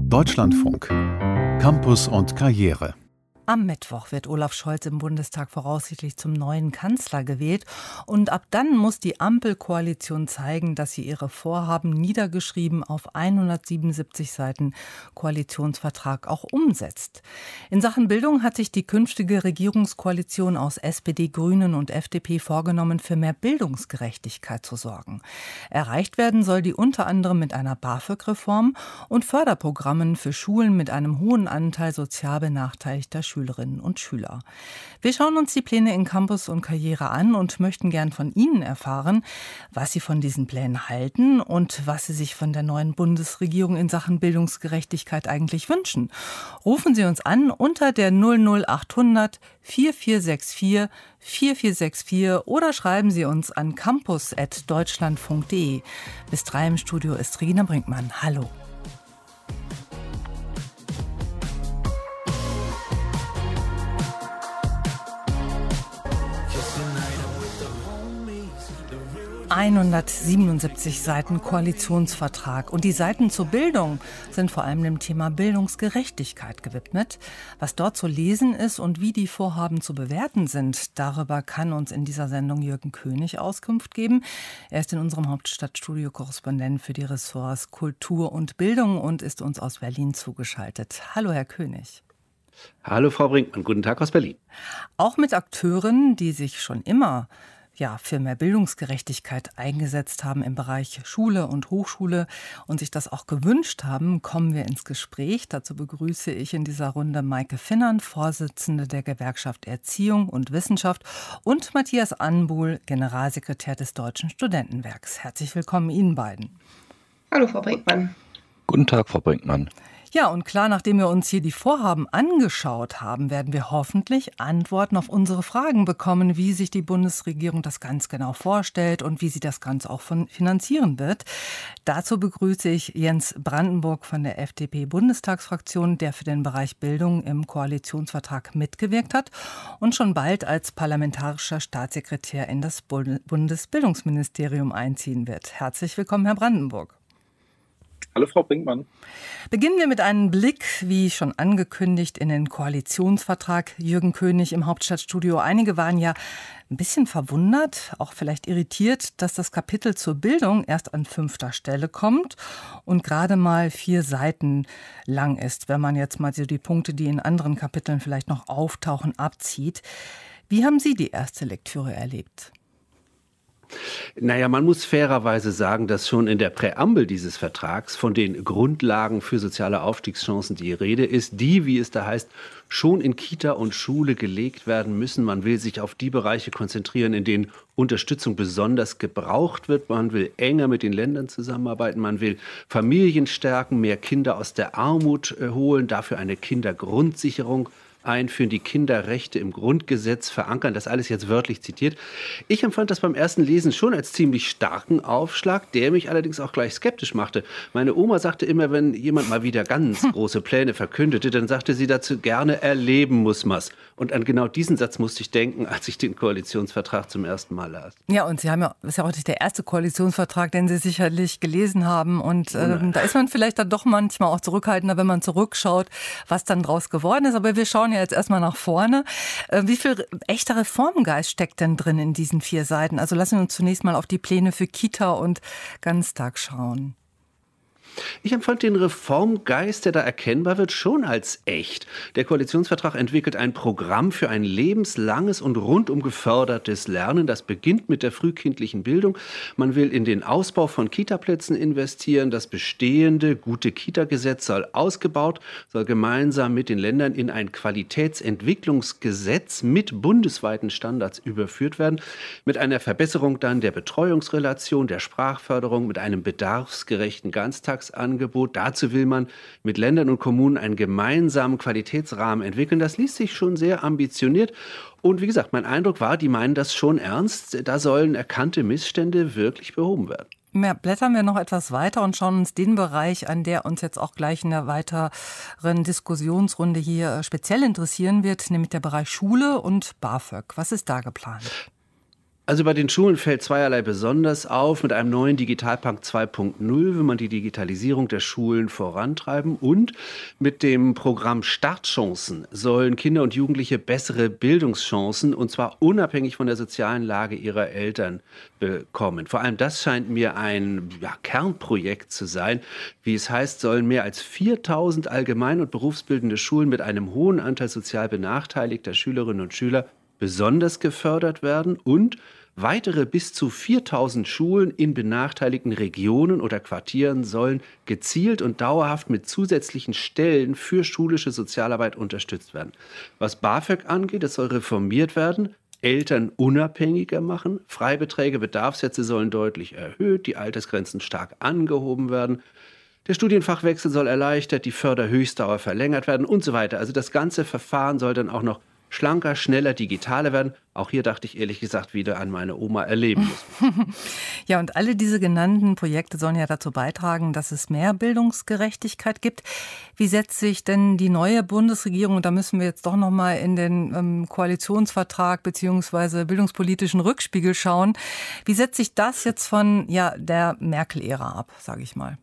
Deutschlandfunk. Campus und Karriere. Am Mittwoch wird Olaf Scholz im Bundestag voraussichtlich zum neuen Kanzler gewählt. Und ab dann muss die Ampelkoalition zeigen, dass sie ihre Vorhaben niedergeschrieben auf 177 Seiten Koalitionsvertrag auch umsetzt. In Sachen Bildung hat sich die künftige Regierungskoalition aus SPD, Grünen und FDP vorgenommen, für mehr Bildungsgerechtigkeit zu sorgen. Erreicht werden soll die unter anderem mit einer BAföG-Reform und Förderprogrammen für Schulen mit einem hohen Anteil sozial benachteiligter Schülerinnen und Schüler. Wir schauen uns die Pläne in Campus und Karriere an und möchten gern von Ihnen erfahren, was Sie von diesen Plänen halten und was Sie sich von der neuen Bundesregierung in Sachen Bildungsgerechtigkeit eigentlich wünschen. Rufen Sie uns an unter der 00800 4464 4464 oder schreiben Sie uns an campus@deutschlandfunk.de. Bis 3 im Studio ist Regina Brinkmann. Hallo. ...177 Seiten Koalitionsvertrag. Und die Seiten zur Bildung sind vor allem dem Thema Bildungsgerechtigkeit gewidmet. Was dort zu lesen ist und wie die Vorhaben zu bewerten sind, darüber kann uns in dieser Sendung Jürgen König Auskunft geben. Er ist in unserem Hauptstadtstudio Korrespondent für die Ressorts Kultur und Bildung und ist uns aus Berlin zugeschaltet. Hallo, Herr König. Hallo, Frau Brinkmann. Guten Tag aus Berlin. Auch mit Akteuren, die sich schon immer für mehr Bildungsgerechtigkeit eingesetzt haben im Bereich Schule und Hochschule und sich das auch gewünscht haben, kommen wir ins Gespräch. Dazu begrüße ich in dieser Runde Maike Finnern, Vorsitzende der Gewerkschaft Erziehung und Wissenschaft, und Matthias Anbuhl, Generalsekretär des Deutschen Studentenwerks. Herzlich willkommen Ihnen beiden. Hallo, Frau Brinkmann. Guten Tag, Frau Brinkmann. Ja, und klar, nachdem wir uns hier die Vorhaben angeschaut haben, werden wir hoffentlich Antworten auf unsere Fragen bekommen, wie sich die Bundesregierung das ganz genau vorstellt und wie sie das Ganze auch finanzieren wird. Dazu begrüße ich Jens Brandenburg von der FDP-Bundestagsfraktion, der für den Bereich Bildung im Koalitionsvertrag mitgewirkt hat und schon bald als parlamentarischer Staatssekretär in das Bundesbildungsministerium einziehen wird. Herzlich willkommen, Herr Brandenburg. Hallo, Frau Brinkmann. Beginnen wir mit einem Blick, wie schon angekündigt, in den Koalitionsvertrag. Jürgen König im Hauptstadtstudio. Einige waren ja ein bisschen verwundert, auch vielleicht irritiert, dass das Kapitel zur Bildung erst an 5. Stelle kommt und gerade mal 4 Seiten lang ist, wenn man jetzt mal so die Punkte, die in anderen Kapiteln vielleicht noch auftauchen, abzieht. Wie haben Sie die erste Lektüre erlebt? Naja, man muss fairerweise sagen, dass schon in der Präambel dieses Vertrags von den Grundlagen für soziale Aufstiegschancen die Rede ist, die, wie es da heißt, schon in Kita und Schule gelegt werden müssen. Man will sich auf die Bereiche konzentrieren, in denen Unterstützung besonders gebraucht wird. Man will enger mit den Ländern zusammenarbeiten. Man will Familien stärken, mehr Kinder aus der Armut holen, dafür eine Kindergrundsicherung einführen, die Kinderrechte im Grundgesetz verankern, das alles jetzt wörtlich zitiert. Ich empfand das beim ersten Lesen schon als ziemlich starken Aufschlag, der mich allerdings auch gleich skeptisch machte. Meine Oma sagte immer, wenn jemand mal wieder ganz große Pläne verkündete, dann sagte sie dazu gerne, erleben muss man's. Und an genau diesen Satz musste ich denken, als ich den Koalitionsvertrag zum ersten Mal las. Ja, und Sie haben das ist ja auch nicht der erste Koalitionsvertrag, den Sie sicherlich gelesen haben. Und da ist man vielleicht dann doch manchmal auch zurückhaltender, wenn man zurückschaut, was dann draus geworden ist. Aber wir schauen ja jetzt erstmal nach vorne. Wie viel echter Reformgeist steckt denn drin in diesen 4 Seiten? Also lassen wir uns zunächst mal auf die Pläne für Kita und Ganztag schauen. Ich empfand den Reformgeist, der da erkennbar wird, schon als echt. Der Koalitionsvertrag entwickelt ein Programm für ein lebenslanges und rundum gefördertes Lernen. Das beginnt mit der frühkindlichen Bildung. Man will in den Ausbau von Kitaplätzen investieren. Das bestehende gute Kita-Gesetz soll ausgebaut, soll gemeinsam mit den Ländern in ein Qualitätsentwicklungsgesetz mit bundesweiten Standards überführt werden. Mit einer Verbesserung dann der Betreuungsrelation, der Sprachförderung, mit einem bedarfsgerechten Ganztagsangebot. Dazu will man mit Ländern und Kommunen einen gemeinsamen Qualitätsrahmen entwickeln. Das liest sich schon sehr ambitioniert. Und wie gesagt, mein Eindruck war, die meinen das schon ernst. Da sollen erkannte Missstände wirklich behoben werden. Blättern wir noch etwas weiter und schauen uns den Bereich an, der uns jetzt auch gleich in der weiteren Diskussionsrunde hier speziell interessieren wird, nämlich der Bereich Schule und BAföG. Was ist da geplant? Also bei den Schulen fällt zweierlei besonders auf. Mit einem neuen Digitalpakt 2.0 will man die Digitalisierung der Schulen vorantreiben und mit dem Programm Startchancen sollen Kinder und Jugendliche bessere Bildungschancen, und zwar unabhängig von der sozialen Lage ihrer Eltern, bekommen. Vor allem das scheint mir ein Kernprojekt zu sein. Wie es heißt, sollen mehr als 4.000 allgemein- und berufsbildende Schulen mit einem hohen Anteil sozial benachteiligter Schülerinnen und Schüler besonders gefördert werden und weitere bis zu 4.000 Schulen in benachteiligten Regionen oder Quartieren sollen gezielt und dauerhaft mit zusätzlichen Stellen für schulische Sozialarbeit unterstützt werden. Was BAföG angeht, es soll reformiert werden, Eltern unabhängiger machen, Freibeträge, Bedarfssätze sollen deutlich erhöht, die Altersgrenzen stark angehoben werden. Der Studienfachwechsel soll erleichtert, die Förderhöchstdauer verlängert werden und so weiter. Also das ganze Verfahren soll dann auch noch schlanker, schneller, digitaler werden. Auch hier dachte ich ehrlich gesagt wieder an meine Oma erleben müssen. Ja, und alle diese genannten Projekte sollen ja dazu beitragen, dass es mehr Bildungsgerechtigkeit gibt. Wie setzt sich denn die neue Bundesregierung, und da müssen wir jetzt doch noch mal in den Koalitionsvertrag bzw. bildungspolitischen Rückspiegel schauen, wie setzt sich das jetzt von der Merkel-Ära ab, sage ich mal?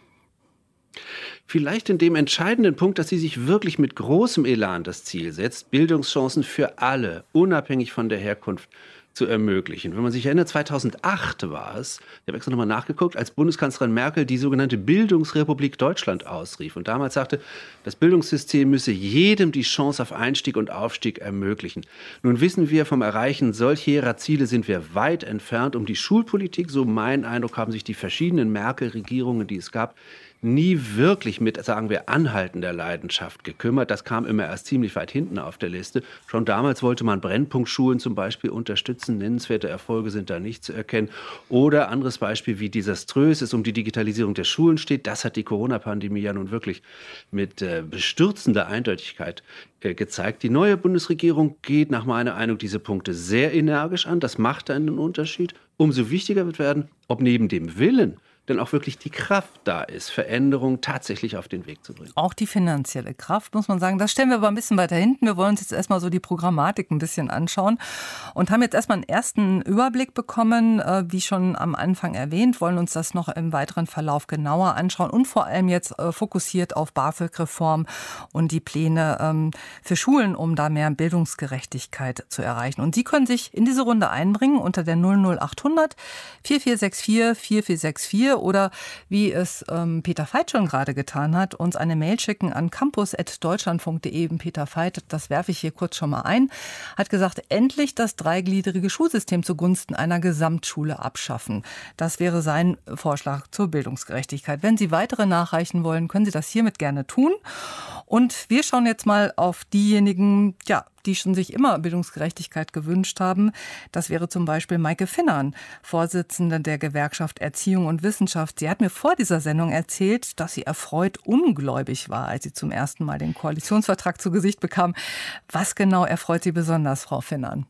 Vielleicht in dem entscheidenden Punkt, dass sie sich wirklich mit großem Elan das Ziel setzt, Bildungschancen für alle, unabhängig von der Herkunft, zu ermöglichen. Wenn man sich erinnert, 2008 war es, ich habe extra nochmal nachgeguckt, als Bundeskanzlerin Merkel die sogenannte Bildungsrepublik Deutschland ausrief und damals sagte, das Bildungssystem müsse jedem die Chance auf Einstieg und Aufstieg ermöglichen. Nun wissen wir, vom Erreichen solcher Ziele sind wir weit entfernt. Um die Schulpolitik, so mein Eindruck, haben sich die verschiedenen Merkel-Regierungen, die es gab, nie wirklich mit, sagen wir, anhaltender Leidenschaft gekümmert. Das kam immer erst ziemlich weit hinten auf der Liste. Schon damals wollte man Brennpunktschulen zum Beispiel unterstützen. Nennenswerte Erfolge sind da nicht zu erkennen. Oder anderes Beispiel, wie desaströs es um die Digitalisierung der Schulen steht. Das hat die Corona-Pandemie ja nun wirklich mit bestürzender Eindeutigkeit gezeigt. Die neue Bundesregierung geht nach meiner Meinung diese Punkte sehr energisch an. Das macht einen Unterschied. Umso wichtiger wird werden, ob neben dem Willen denn auch wirklich die Kraft da ist, Veränderungen tatsächlich auf den Weg zu bringen. Auch die finanzielle Kraft, muss man sagen. Das stellen wir aber ein bisschen weiter hinten. Wir wollen uns jetzt erstmal so die Programmatik ein bisschen anschauen und haben jetzt erstmal einen ersten Überblick bekommen, wie schon am Anfang erwähnt, wollen uns das noch im weiteren Verlauf genauer anschauen und vor allem jetzt fokussiert auf BAföG-Reform und die Pläne für Schulen, um da mehr Bildungsgerechtigkeit zu erreichen. Und Sie können sich in diese Runde einbringen unter der 00800 4464 4464 oder wie es Peter Veit schon gerade getan hat, uns eine Mail schicken an campus@deutschlandfunk.de. Peter Veit, das werfe ich hier kurz schon mal ein, hat gesagt, endlich das dreigliedrige Schulsystem zugunsten einer Gesamtschule abschaffen. Das wäre sein Vorschlag zur Bildungsgerechtigkeit. Wenn Sie weitere nachreichen wollen, können Sie das hiermit gerne tun. Und wir schauen jetzt mal auf diejenigen, die schon sich immer Bildungsgerechtigkeit gewünscht haben. Das wäre zum Beispiel Maike Finnern, Vorsitzende der Gewerkschaft Erziehung und Wissenschaft. Sie hat mir vor dieser Sendung erzählt, dass sie erfreut ungläubig war, als sie zum ersten Mal den Koalitionsvertrag zu Gesicht bekam. Was genau erfreut Sie besonders, Frau Finnern?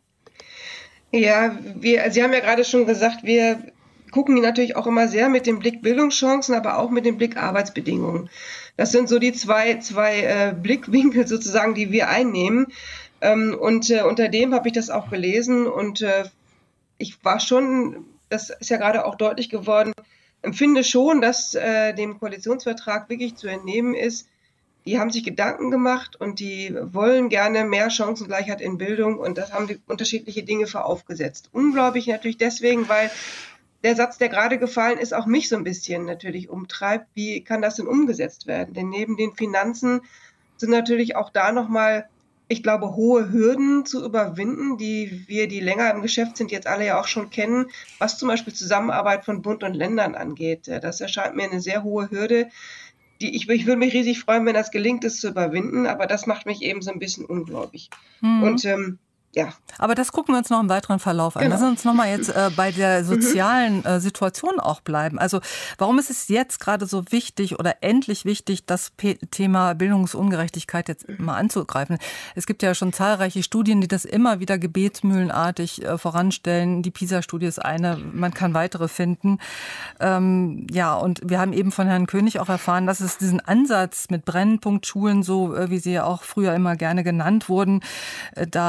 Ja, Sie haben ja gerade schon gesagt, wir gucken natürlich auch immer sehr mit dem Blick Bildungschancen, aber auch mit dem Blick Arbeitsbedingungen. Das sind so die zwei Blickwinkel sozusagen, die wir einnehmen. Und unter dem habe ich das auch gelesen. Und ich war schon, das ist ja gerade auch deutlich geworden, empfinde schon, dass dem Koalitionsvertrag wirklich zu entnehmen ist, die haben sich Gedanken gemacht und die wollen gerne mehr Chancengleichheit in Bildung. Und das haben die unterschiedliche Dinge für aufgesetzt. Unglaublich natürlich deswegen, weil der Satz, der gerade gefallen ist, auch mich so ein bisschen natürlich umtreibt. Wie kann das denn umgesetzt werden? Denn neben den Finanzen sind natürlich auch da nochmal, ich glaube, hohe Hürden zu überwinden, die wir, die länger im Geschäft sind, jetzt alle ja auch schon kennen, was zum Beispiel Zusammenarbeit von Bund und Ländern angeht. Das erscheint mir eine sehr hohe Hürde. Ich würde mich riesig freuen, wenn das gelingt, es zu überwinden, aber das macht mich eben so ein bisschen ungläubig. Und ja. Aber das gucken wir uns noch im weiteren Verlauf an. Genau. Lassen wir uns noch mal jetzt bei der sozialen Situation auch bleiben. Also warum ist es jetzt gerade so wichtig oder endlich wichtig, das Thema Bildungsungerechtigkeit jetzt mal anzugreifen? Es gibt ja schon zahlreiche Studien, die das immer wieder gebetsmühlenartig voranstellen. Die PISA-Studie ist eine, man kann weitere finden. Und wir haben eben von Herrn König auch erfahren, dass es diesen Ansatz mit Brennpunktschulen, so wie sie ja auch früher immer gerne genannt wurden, da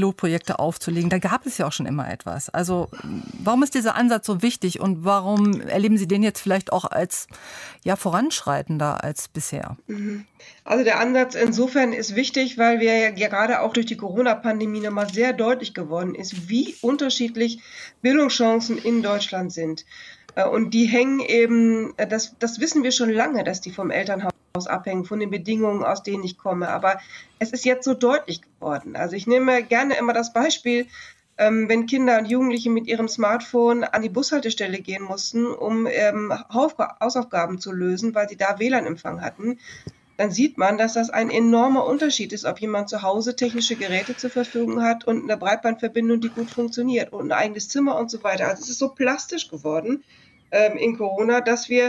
Pilotprojekte aufzulegen. Da gab es ja auch schon immer etwas. Also warum ist dieser Ansatz so wichtig und warum erleben Sie den jetzt vielleicht auch als voranschreitender als bisher? Also der Ansatz insofern ist wichtig, weil wir ja gerade auch durch die Corona-Pandemie nochmal sehr deutlich geworden ist, wie unterschiedlich Bildungschancen in Deutschland sind. Und die hängen eben, das wissen wir schon lange, dass die vom Elternhaus abhängen, von den Bedingungen, aus denen ich komme. Aber es ist jetzt so deutlich geworden. Also ich nehme gerne immer das Beispiel, wenn Kinder und Jugendliche mit ihrem Smartphone an die Bushaltestelle gehen mussten, um Hausaufgaben zu lösen, weil sie da WLAN-Empfang hatten, dann sieht man, dass das ein enormer Unterschied ist, ob jemand zu Hause technische Geräte zur Verfügung hat und eine Breitbandverbindung, die gut funktioniert und ein eigenes Zimmer und so weiter. Also es ist so plastisch geworden in Corona, dass wir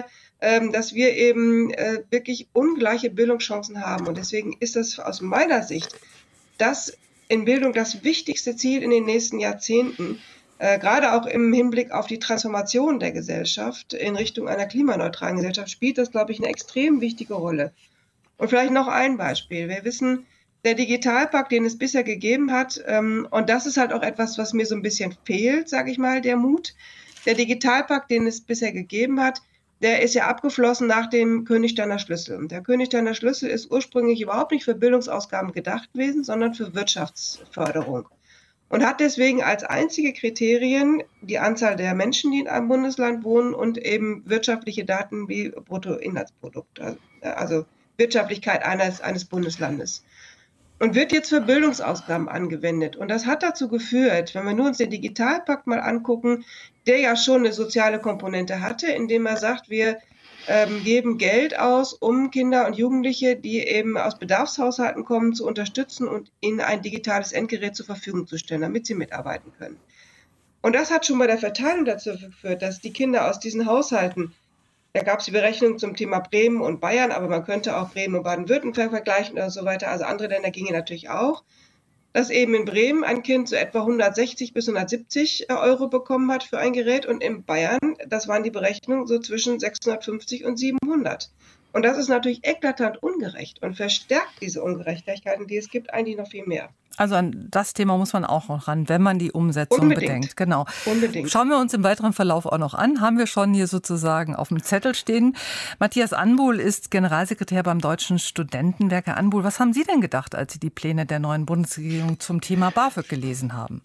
eben wirklich ungleiche Bildungschancen haben. Und deswegen ist das aus meiner Sicht das in Bildung das wichtigste Ziel in den nächsten Jahrzehnten, gerade auch im Hinblick auf die Transformation der Gesellschaft in Richtung einer klimaneutralen Gesellschaft, spielt das, glaube ich, eine extrem wichtige Rolle. Und vielleicht noch ein Beispiel. Wir wissen, der Digitalpakt, den es bisher gegeben hat, und das ist halt auch etwas, was mir so ein bisschen fehlt, sage ich mal, der Mut. Der Digitalpakt, den es bisher gegeben hat, der ist ja abgeflossen nach dem Königsteiner Schlüssel. Und der Königsteiner Schlüssel ist ursprünglich überhaupt nicht für Bildungsausgaben gedacht gewesen, sondern für Wirtschaftsförderung. Und hat deswegen als einzige Kriterien die Anzahl der Menschen, die in einem Bundesland wohnen und eben wirtschaftliche Daten wie Bruttoinlandsprodukt, also Wirtschaftlichkeit eines Bundeslandes. Und wird jetzt für Bildungsausgaben angewendet. Und das hat dazu geführt, wenn wir nur uns den Digitalpakt mal angucken, der ja schon eine soziale Komponente hatte, indem er sagt, wir geben Geld aus, um Kinder und Jugendliche, die eben aus Bedarfshaushalten kommen, zu unterstützen und ihnen ein digitales Endgerät zur Verfügung zu stellen, damit sie mitarbeiten können. Und das hat schon bei der Verteilung dazu geführt, dass die Kinder aus diesen Haushalten, da gab es die Berechnung zum Thema Bremen und Bayern, aber man könnte auch Bremen und Baden-Württemberg vergleichen oder so weiter. Also andere Länder gingen natürlich auch, dass eben in Bremen ein Kind so etwa 160 bis 170 Euro bekommen hat für ein Gerät und in Bayern, das waren die Berechnungen, so zwischen 650 und 700. Und das ist natürlich eklatant ungerecht und verstärkt diese Ungerechtigkeiten, die es gibt, eigentlich noch viel mehr. Also an das Thema muss man auch noch ran, wenn man die Umsetzung bedenkt. Genau. Unbedingt. Schauen wir uns im weiteren Verlauf auch noch an. Haben wir schon hier sozusagen auf dem Zettel stehen. Matthias Anbuhl ist Generalsekretär beim Deutschen Studentenwerk. Herr Anbuhl, was haben Sie denn gedacht, als Sie die Pläne der neuen Bundesregierung zum Thema BAföG gelesen haben?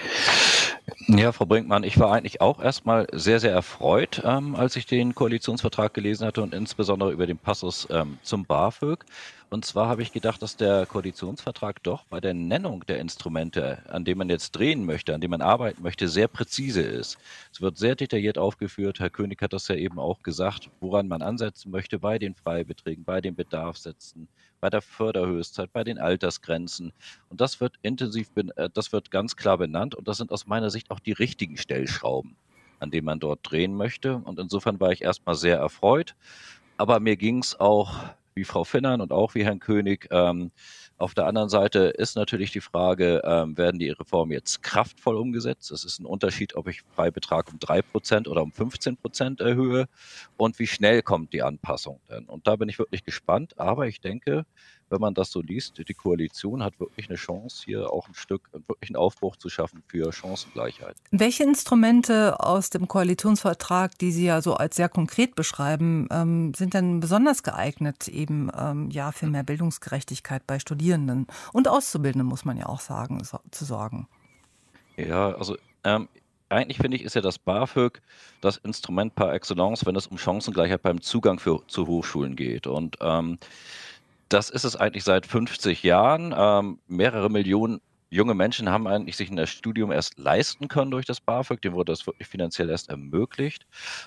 Ja, Frau Brinkmann, ich war eigentlich auch erstmal sehr, sehr erfreut, als ich den Koalitionsvertrag gelesen hatte und insbesondere über den Passus zum BAföG. Und zwar habe ich gedacht, dass der Koalitionsvertrag doch bei der Nennung der Instrumente, an denen man jetzt drehen möchte, an denen man arbeiten möchte, sehr präzise ist. Es wird sehr detailliert aufgeführt. Herr König hat das ja eben auch gesagt, woran man ansetzen möchte bei den Freibeträgen, bei den Bedarfssätzen, bei der Förderhöchstzeit, bei den Altersgrenzen. Und das wird das wird ganz klar benannt. Und das sind aus meiner Sicht auch die richtigen Stellschrauben, an denen man dort drehen möchte. Und insofern war ich erstmal sehr erfreut. Aber mir ging es auch wie Frau Finnern und auch wie Herrn König. Auf der anderen Seite ist natürlich die Frage, werden die Reformen jetzt kraftvoll umgesetzt? Es ist ein Unterschied, ob ich Freibetrag um 3% oder um 15% erhöhe und wie schnell kommt die Anpassung denn? Und da bin ich wirklich gespannt, aber ich denke, wenn man das so liest, die Koalition hat wirklich eine Chance, hier auch ein Stück, wirklich einen Aufbruch zu schaffen für Chancengleichheit. Welche Instrumente aus dem Koalitionsvertrag, die Sie ja so als sehr konkret beschreiben, sind denn besonders geeignet, eben für mehr Bildungsgerechtigkeit bei Studierenden und Auszubildenden, muss man ja auch sagen, zu sorgen? Ja, also eigentlich finde ich, ist ja das BAföG das Instrument par excellence, wenn es um Chancengleichheit beim Zugang zu Hochschulen geht. Und das ist es eigentlich seit 50 Jahren. Mehrere Millionen junge Menschen haben eigentlich sich ein Studium erst leisten können durch das BAföG. Dem wurde das wirklich finanziell erst ermöglicht.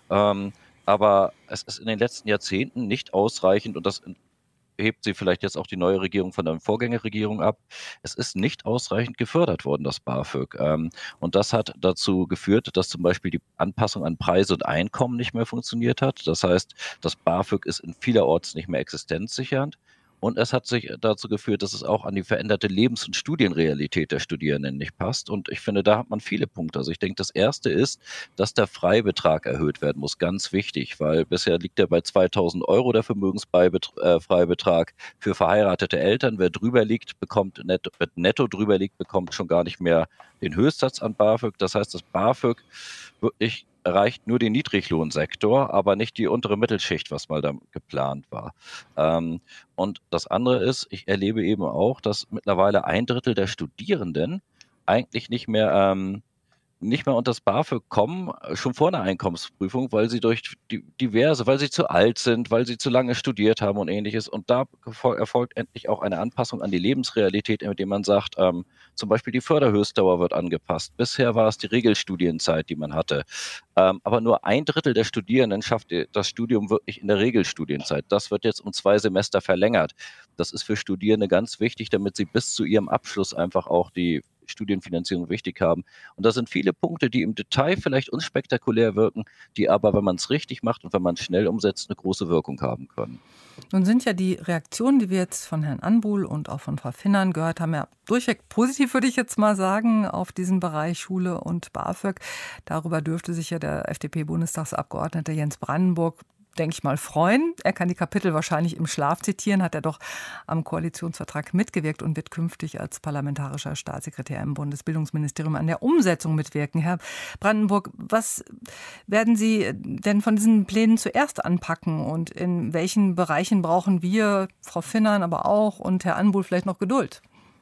Aber es ist in den letzten Jahrzehnten nicht ausreichend und das hebt sie vielleicht jetzt auch die neue Regierung von der Vorgängerregierung ab. Es ist nicht ausreichend gefördert worden, das BAföG. Und das hat dazu geführt, dass zum Beispiel die Anpassung an Preise und Einkommen nicht mehr funktioniert hat. Das heißt, das BAföG ist in vielerorts nicht mehr existenzsichernd. Und es hat sich dazu geführt, dass es auch an die veränderte Lebens- und Studienrealität der Studierenden nicht passt. Und ich finde, da hat man viele Punkte. Also ich denke, das erste ist, dass der Freibetrag erhöht werden muss. Ganz wichtig, weil bisher liegt er bei 2.000 Euro der Vermögensfreibetrag für verheiratete Eltern. Wer drüber liegt, netto drüber liegt, bekommt schon gar nicht mehr den Höchstsatz an BAföG. Das heißt, das BAföG wirklich erreicht nur den Niedriglohnsektor, aber nicht die untere Mittelschicht, was mal da geplant war. Und das andere ist, ich erlebe eben auch, dass mittlerweile 1/3 der Studierenden eigentlich nicht mehr unter das BAföG kommen, schon vor einer Einkommensprüfung, weil sie durch weil sie zu alt sind, weil sie zu lange studiert haben und Ähnliches. Und da erfolgt endlich auch eine Anpassung an die Lebensrealität, indem man sagt, zum Beispiel die Förderhöchstdauer wird angepasst. Bisher war es die Regelstudienzeit, die man hatte. Aber nur 1/3 der Studierenden schafft das Studium wirklich in der Regelstudienzeit. Das wird jetzt um 2 Semester verlängert. Das ist für Studierende ganz wichtig, damit sie bis zu ihrem Abschluss einfach auch die Studienfinanzierung wichtig haben. Und das sind viele Punkte, die im Detail vielleicht unspektakulär wirken, die aber, wenn man es richtig macht und wenn man es schnell umsetzt, eine große Wirkung haben können. Nun sind ja die Reaktionen, die wir jetzt von Herrn Anbuhl und auch von Frau Finnern gehört haben, ja durchweg positiv, würde ich jetzt mal sagen, auf diesen Bereich Schule und BAföG. Darüber dürfte sich ja der FDP-Bundestagsabgeordnete Jens Brandenburg, denke ich mal, freuen. Er kann die Kapitel wahrscheinlich im Schlaf zitieren, hat er doch am Koalitionsvertrag mitgewirkt und wird künftig als parlamentarischer Staatssekretär im Bundesbildungsministerium an der Umsetzung mitwirken. Herr Brandenburg, was werden Sie denn von diesen Plänen zuerst anpacken und in welchen Bereichen brauchen wir, Frau Finnern aber auch und Herr Anbuhl vielleicht noch Geduld?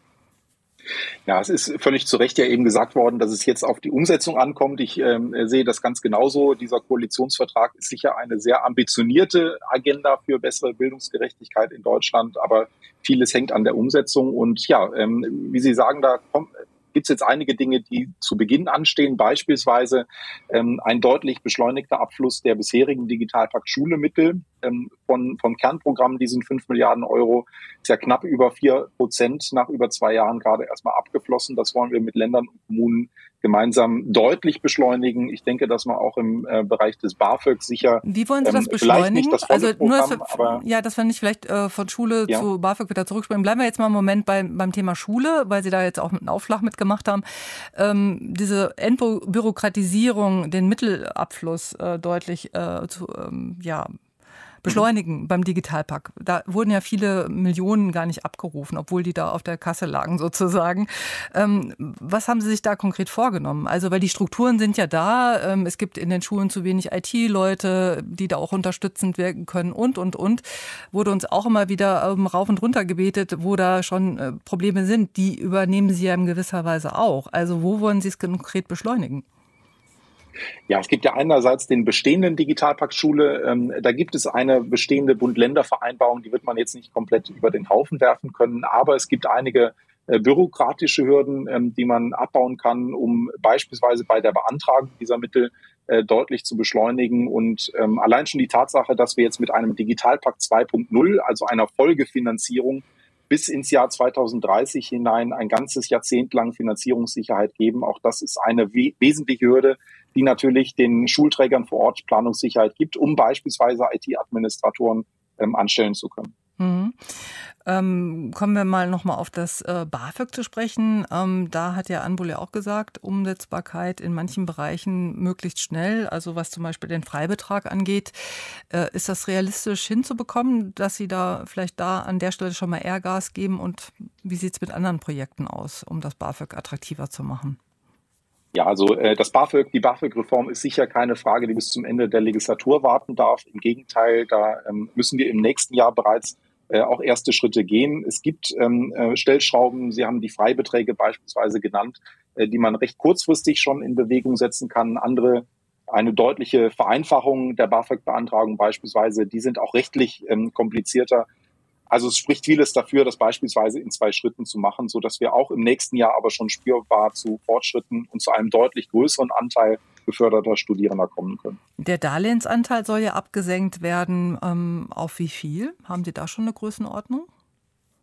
Ja, es ist völlig zu Recht ja eben gesagt worden, dass es jetzt auf die Umsetzung ankommt. Ich sehe das ganz genauso. Dieser Koalitionsvertrag ist sicher eine sehr ambitionierte Agenda für bessere Bildungsgerechtigkeit in Deutschland, aber vieles hängt an der Umsetzung. Und ja, wie Sie sagen, da gibt es jetzt einige Dinge, die zu Beginn anstehen, beispielsweise ein deutlich beschleunigter Abfluss der bisherigen Digitalpakt Schule-Mittel vom Kernprogramm, diesen 5 Milliarden Euro, ist ja knapp über 4% nach über 2 Jahren gerade erstmal abgeflossen. Das wollen wir mit Ländern und Kommunen gemeinsam deutlich beschleunigen. Ich denke, dass man auch im Bereich des BAföG sicher. Wie wollen Sie das beschleunigen? Nicht das volle Programm, dass wir nicht vielleicht von Schule zu BAföG wieder zurückspringen. Bleiben wir jetzt mal einen Moment beim Thema Schule, weil Sie da jetzt auch einen Aufschlag mitgemacht haben. Diese Entbürokratisierung, den Mittelabfluss deutlich beschleunigen beim Digitalpakt. Da wurden ja viele Millionen gar nicht abgerufen, obwohl die da auf der Kasse lagen sozusagen. Was haben Sie sich da konkret vorgenommen? Also, weil die Strukturen sind ja da, es gibt in den Schulen zu wenig IT-Leute, die da auch unterstützend wirken können und. Wurde uns auch immer wieder rauf und runter gebetet, wo da schon Probleme sind. Die übernehmen Sie ja in gewisser Weise auch. Also, wo wollen Sie es konkret beschleunigen? Ja, es gibt ja einerseits den bestehenden Digitalpakt Schule. Da gibt es eine bestehende Bund-Länder-Vereinbarung, die wird man jetzt nicht komplett über den Haufen werfen können. Aber es gibt einige bürokratische Hürden, die man abbauen kann, um beispielsweise bei der Beantragung dieser Mittel deutlich zu beschleunigen. Und allein schon die Tatsache, dass wir jetzt mit einem Digitalpakt 2.0, also einer Folgefinanzierung, bis ins Jahr 2030 hinein ein ganzes Jahrzehnt lang Finanzierungssicherheit geben. Auch das ist eine wesentliche Hürde, die natürlich den Schulträgern vor Ort Planungssicherheit gibt, um beispielsweise IT-Administratoren anstellen zu können. Mhm. Kommen wir mal nochmal auf das BAföG zu sprechen. Da hat ja Anbuhl ja auch gesagt, Umsetzbarkeit in manchen Bereichen möglichst schnell, also was zum Beispiel den Freibetrag angeht. Ist das realistisch hinzubekommen, dass Sie da vielleicht an der Stelle schon mal eher Gas geben? Und wie sieht es mit anderen Projekten aus, um das BAföG attraktiver zu machen? Ja, also die BAföG-Reform ist sicher keine Frage, die bis zum Ende der Legislatur warten darf. Im Gegenteil, da müssen wir im nächsten Jahr bereits auch erste Schritte gehen. Es gibt Stellschrauben, Sie haben die Freibeträge beispielsweise genannt, die man recht kurzfristig schon in Bewegung setzen kann. Andere, eine deutliche Vereinfachung der BAföG-Beantragung beispielsweise, die sind auch rechtlich komplizierter. Also es spricht vieles dafür, das beispielsweise in 2 Schritten zu machen, sodass wir auch im nächsten Jahr aber schon spürbar zu Fortschritten und zu einem deutlich größeren Anteil geförderter Studierender kommen können. Der Darlehensanteil soll ja abgesenkt werden. Auf wie viel? Haben Sie da schon eine Größenordnung?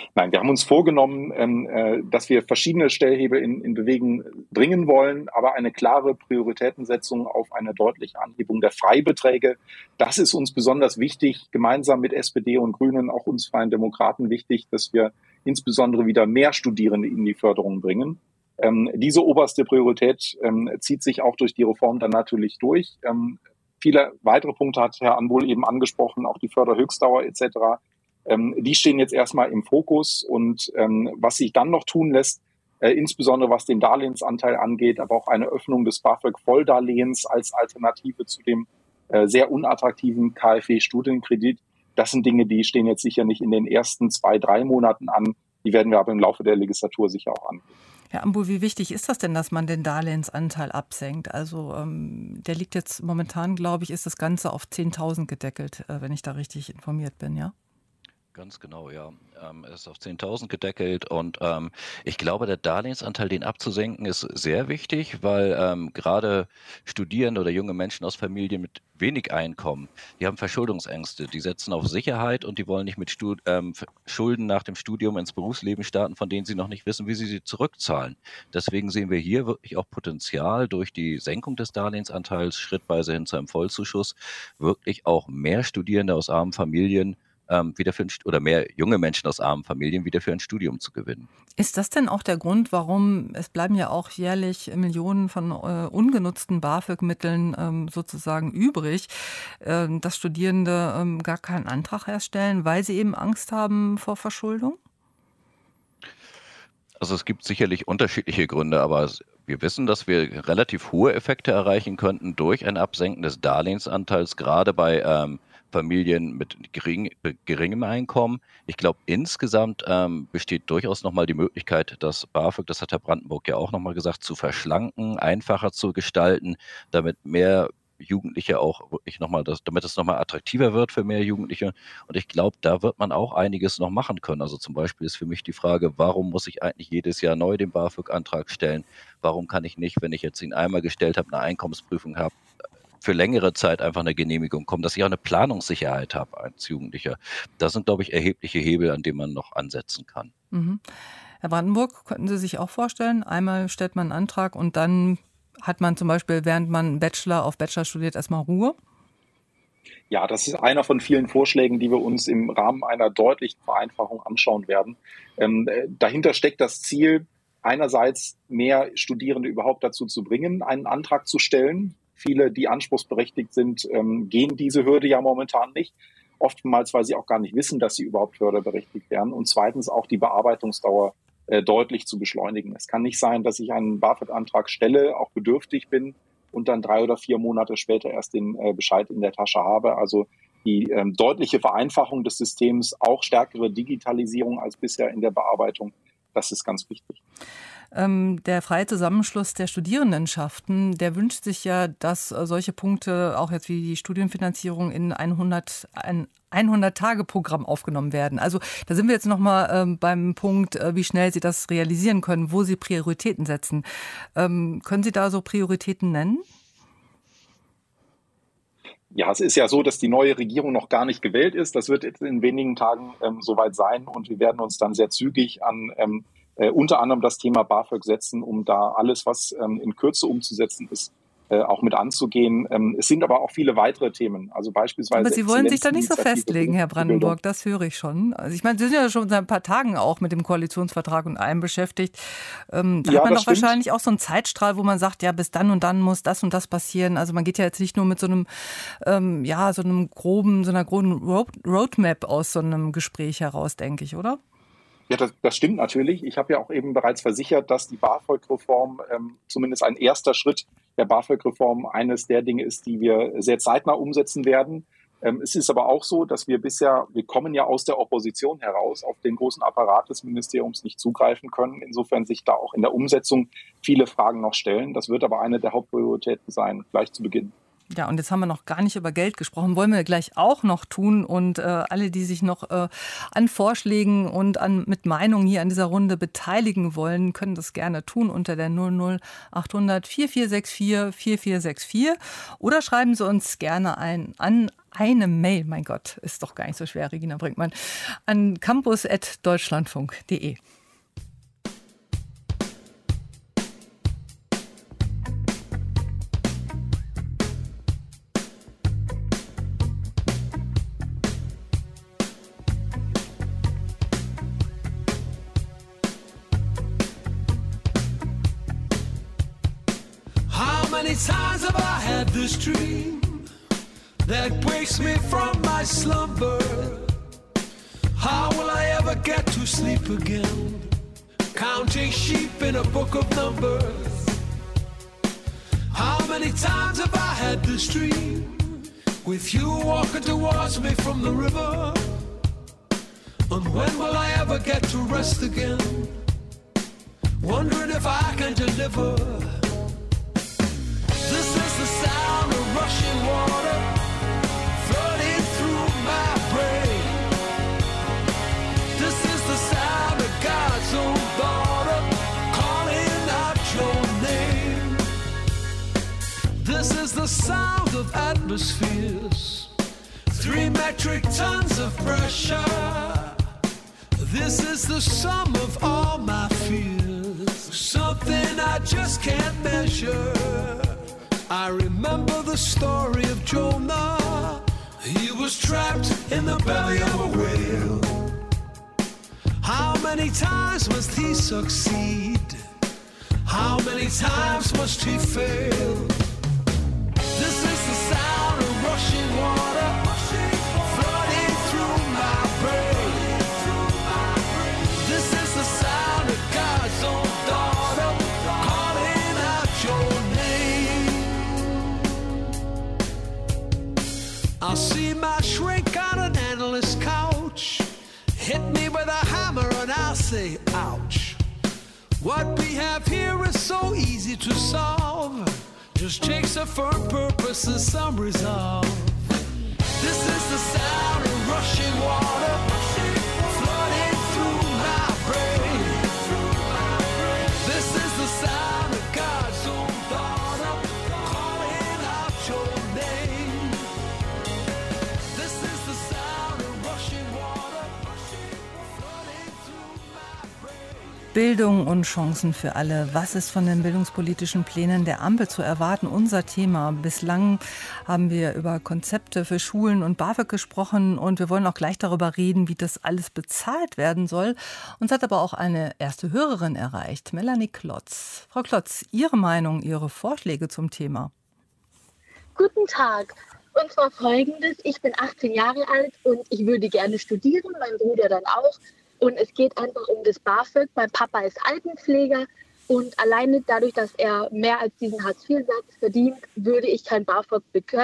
Nein, wir haben uns vorgenommen, dass wir verschiedene Stellhebel in Bewegung bringen wollen, aber eine klare Prioritätensetzung auf eine deutliche Anhebung der Freibeträge. Das ist uns besonders wichtig, gemeinsam mit SPD und Grünen, auch uns Freien Demokraten wichtig, dass wir insbesondere wieder mehr Studierende in die Förderung bringen. Diese oberste Priorität zieht sich auch durch die Reform dann natürlich durch. Viele weitere Punkte hat Herr Anwohl eben angesprochen, auch die Förderhöchstdauer etc. Die stehen jetzt erstmal im Fokus und was sich dann noch tun lässt, insbesondere was den Darlehensanteil angeht, aber auch eine Öffnung des BAföG-Volldarlehens als Alternative zu dem sehr unattraktiven KfW-Studienkredit. Das sind Dinge, die stehen jetzt sicher nicht in den ersten 2-3 Monaten an. Die werden wir aber im Laufe der Legislatur sicher auch angehen. Herr Ambu, wie wichtig ist das denn, dass man den Darlehensanteil absenkt? Also der liegt jetzt momentan, glaube ich, ist das Ganze auf 10.000 gedeckelt, wenn ich da richtig informiert bin, ja? Ganz genau, ja. Er ist auf 10.000 gedeckelt und ich glaube, der Darlehensanteil, den abzusenken, ist sehr wichtig, weil gerade Studierende oder junge Menschen aus Familien mit wenig Einkommen, die haben Verschuldungsängste, die setzen auf Sicherheit und die wollen nicht mit Schulden nach dem Studium ins Berufsleben starten, von denen sie noch nicht wissen, wie sie zurückzahlen. Deswegen sehen wir hier wirklich auch Potenzial durch die Senkung des Darlehensanteils schrittweise hin zu einem Vollzuschuss, wirklich auch mehr Studierende aus armen Familien wieder oder mehr junge Menschen aus armen Familien wieder für ein Studium zu gewinnen. Ist das denn auch der Grund, warum es bleiben ja auch jährlich Millionen von ungenutzten BAföG-Mitteln sozusagen übrig, dass Studierende gar keinen Antrag erst stellen, weil sie eben Angst haben vor Verschuldung? Also es gibt sicherlich unterschiedliche Gründe, aber wir wissen, dass wir relativ hohe Effekte erreichen könnten durch ein Absenken des Darlehensanteils, gerade bei Familien mit geringem Einkommen. Ich glaube, insgesamt besteht durchaus nochmal die Möglichkeit, das BAföG, das hat Herr Brandenburg ja auch nochmal gesagt, zu verschlanken, einfacher zu gestalten, damit mehr Jugendliche auch wirklich nochmal, damit es nochmal attraktiver wird für mehr Jugendliche. Und ich glaube, da wird man auch einiges noch machen können. Also zum Beispiel ist für mich die Frage, warum muss ich eigentlich jedes Jahr neu den BAföG-Antrag stellen? Warum kann ich nicht, wenn ich jetzt ihn einmal gestellt habe, eine Einkommensprüfung habe, für längere Zeit einfach eine Genehmigung kommen, dass ich auch eine Planungssicherheit habe als Jugendlicher. Das sind, glaube ich, erhebliche Hebel, an denen man noch ansetzen kann. Mhm. Herr Brandenburg, könnten Sie sich auch vorstellen, einmal stellt man einen Antrag und dann hat man zum Beispiel, während man Bachelor auf Bachelor studiert, erstmal Ruhe? Ja, das ist einer von vielen Vorschlägen, die wir uns im Rahmen einer deutlichen Vereinfachung anschauen werden. Dahinter steckt das Ziel, einerseits mehr Studierende überhaupt dazu zu bringen, einen Antrag zu stellen. Viele, die anspruchsberechtigt sind, gehen diese Hürde ja momentan nicht. Oftmals, weil sie auch gar nicht wissen, dass sie überhaupt förderberechtigt werden. Und zweitens auch die Bearbeitungsdauer deutlich zu beschleunigen. Es kann nicht sein, dass ich einen BAföG-Antrag stelle, auch bedürftig bin und dann 3 oder 4 Monate später erst den Bescheid in der Tasche habe. Also die deutliche Vereinfachung des Systems, auch stärkere Digitalisierung als bisher in der Bearbeitung, das ist ganz wichtig. Der Freie Zusammenschluss der Studierendenschaften, der wünscht sich ja, dass solche Punkte, auch jetzt wie die Studienfinanzierung, in ein 100-Tage-Programm aufgenommen werden. Also da sind wir jetzt nochmal beim Punkt, wie schnell Sie das realisieren können, wo Sie Prioritäten setzen. Können Sie da so Prioritäten nennen? Ja, es ist ja so, dass die neue Regierung noch gar nicht gewählt ist. Das wird jetzt in wenigen Tagen soweit sein und wir werden uns dann sehr zügig an unter anderem das Thema BAföG setzen, um da alles, was in Kürze umzusetzen ist, auch mit anzugehen. Es sind aber auch viele weitere Themen, also beispielsweise. Aber Sie wollen sich da nicht so festlegen, Herr Brandenburg, das höre ich schon. Also ich meine, Sie sind ja schon seit ein paar Tagen auch mit dem Koalitionsvertrag und allem beschäftigt. Da hat man doch wahrscheinlich auch so einen Zeitstrahl, wo man sagt, ja, bis dann und dann muss das und das passieren. Also man geht ja jetzt nicht nur mit so einer groben Roadmap aus so einem Gespräch heraus, denke ich, oder? Ja, das stimmt natürlich. Ich habe ja auch eben bereits versichert, dass die BAföG-Reform zumindest ein erster Schritt der BAföG-Reform eines der Dinge ist, die wir sehr zeitnah umsetzen werden. Es ist aber auch so, dass wir kommen ja aus der Opposition heraus, auf den großen Apparat des Ministeriums nicht zugreifen können. Insofern sich da auch in der Umsetzung viele Fragen noch stellen. Das wird aber eine der Hauptprioritäten sein, gleich zu Beginn. Ja, und jetzt haben wir noch gar nicht über Geld gesprochen, wollen wir gleich auch noch tun. Und alle, die sich noch an Vorschlägen und mit Meinungen hier an dieser Runde beteiligen wollen, können das gerne tun unter der 00800 4464 4464 oder schreiben Sie uns gerne an eine Mail, mein Gott, ist doch gar nicht so schwer, Regina Brinkmann, an campus@deutschlandfunk.de. Many times have I had this dream that wakes me from my slumber. How will I ever get to sleep again? Counting sheep in a book of numbers. How many times have I had this dream with you walking towards me from the river? And when will I ever get to rest again? Wondering if I can deliver. This is the sound of rushing water flooding through my brain. This is the sound of God's own daughter calling out your name. This is the sound of atmospheres, 3 metric tons of pressure. This is the sum of all my fears, something I just can't measure. I remember the story of Jonah. He was trapped in the belly of a whale. How many times must he succeed? How many times must he fail? This is the sound of rushing water flooding through my brain. This is the sound of God's own daughter calling out your name. I'll see my shrink on an endless couch, hit me with a hammer and I'll say, ouch. What we have here is so easy to solve, just takes a firm purpose and some resolve. This is the sound of rushing water flooding through my brain. This is the sound of God's own daughter calling out your name. This is the sound of rushing water flooding through my brain. Bildung und Chancen für alle. Was ist von den bildungspolitischen Plänen der Ampel zu erwarten? Unser Thema. Bislang haben wir über Konzepte für Schulen und BAföG gesprochen und wir wollen auch gleich darüber reden, wie das alles bezahlt werden soll. Uns hat aber auch eine erste Hörerin erreicht, Melanie Klotz. Frau Klotz, Ihre Meinung, Ihre Vorschläge zum Thema? Guten Tag. Und zwar folgendes: Ich bin 18 Jahre alt und ich würde gerne studieren, mein Bruder dann auch. Und es geht einfach um das BAföG. Mein Papa ist Altenpfleger und alleine dadurch, dass er mehr als diesen Hartz-IV-Satz verdient, würde ich kein BAföG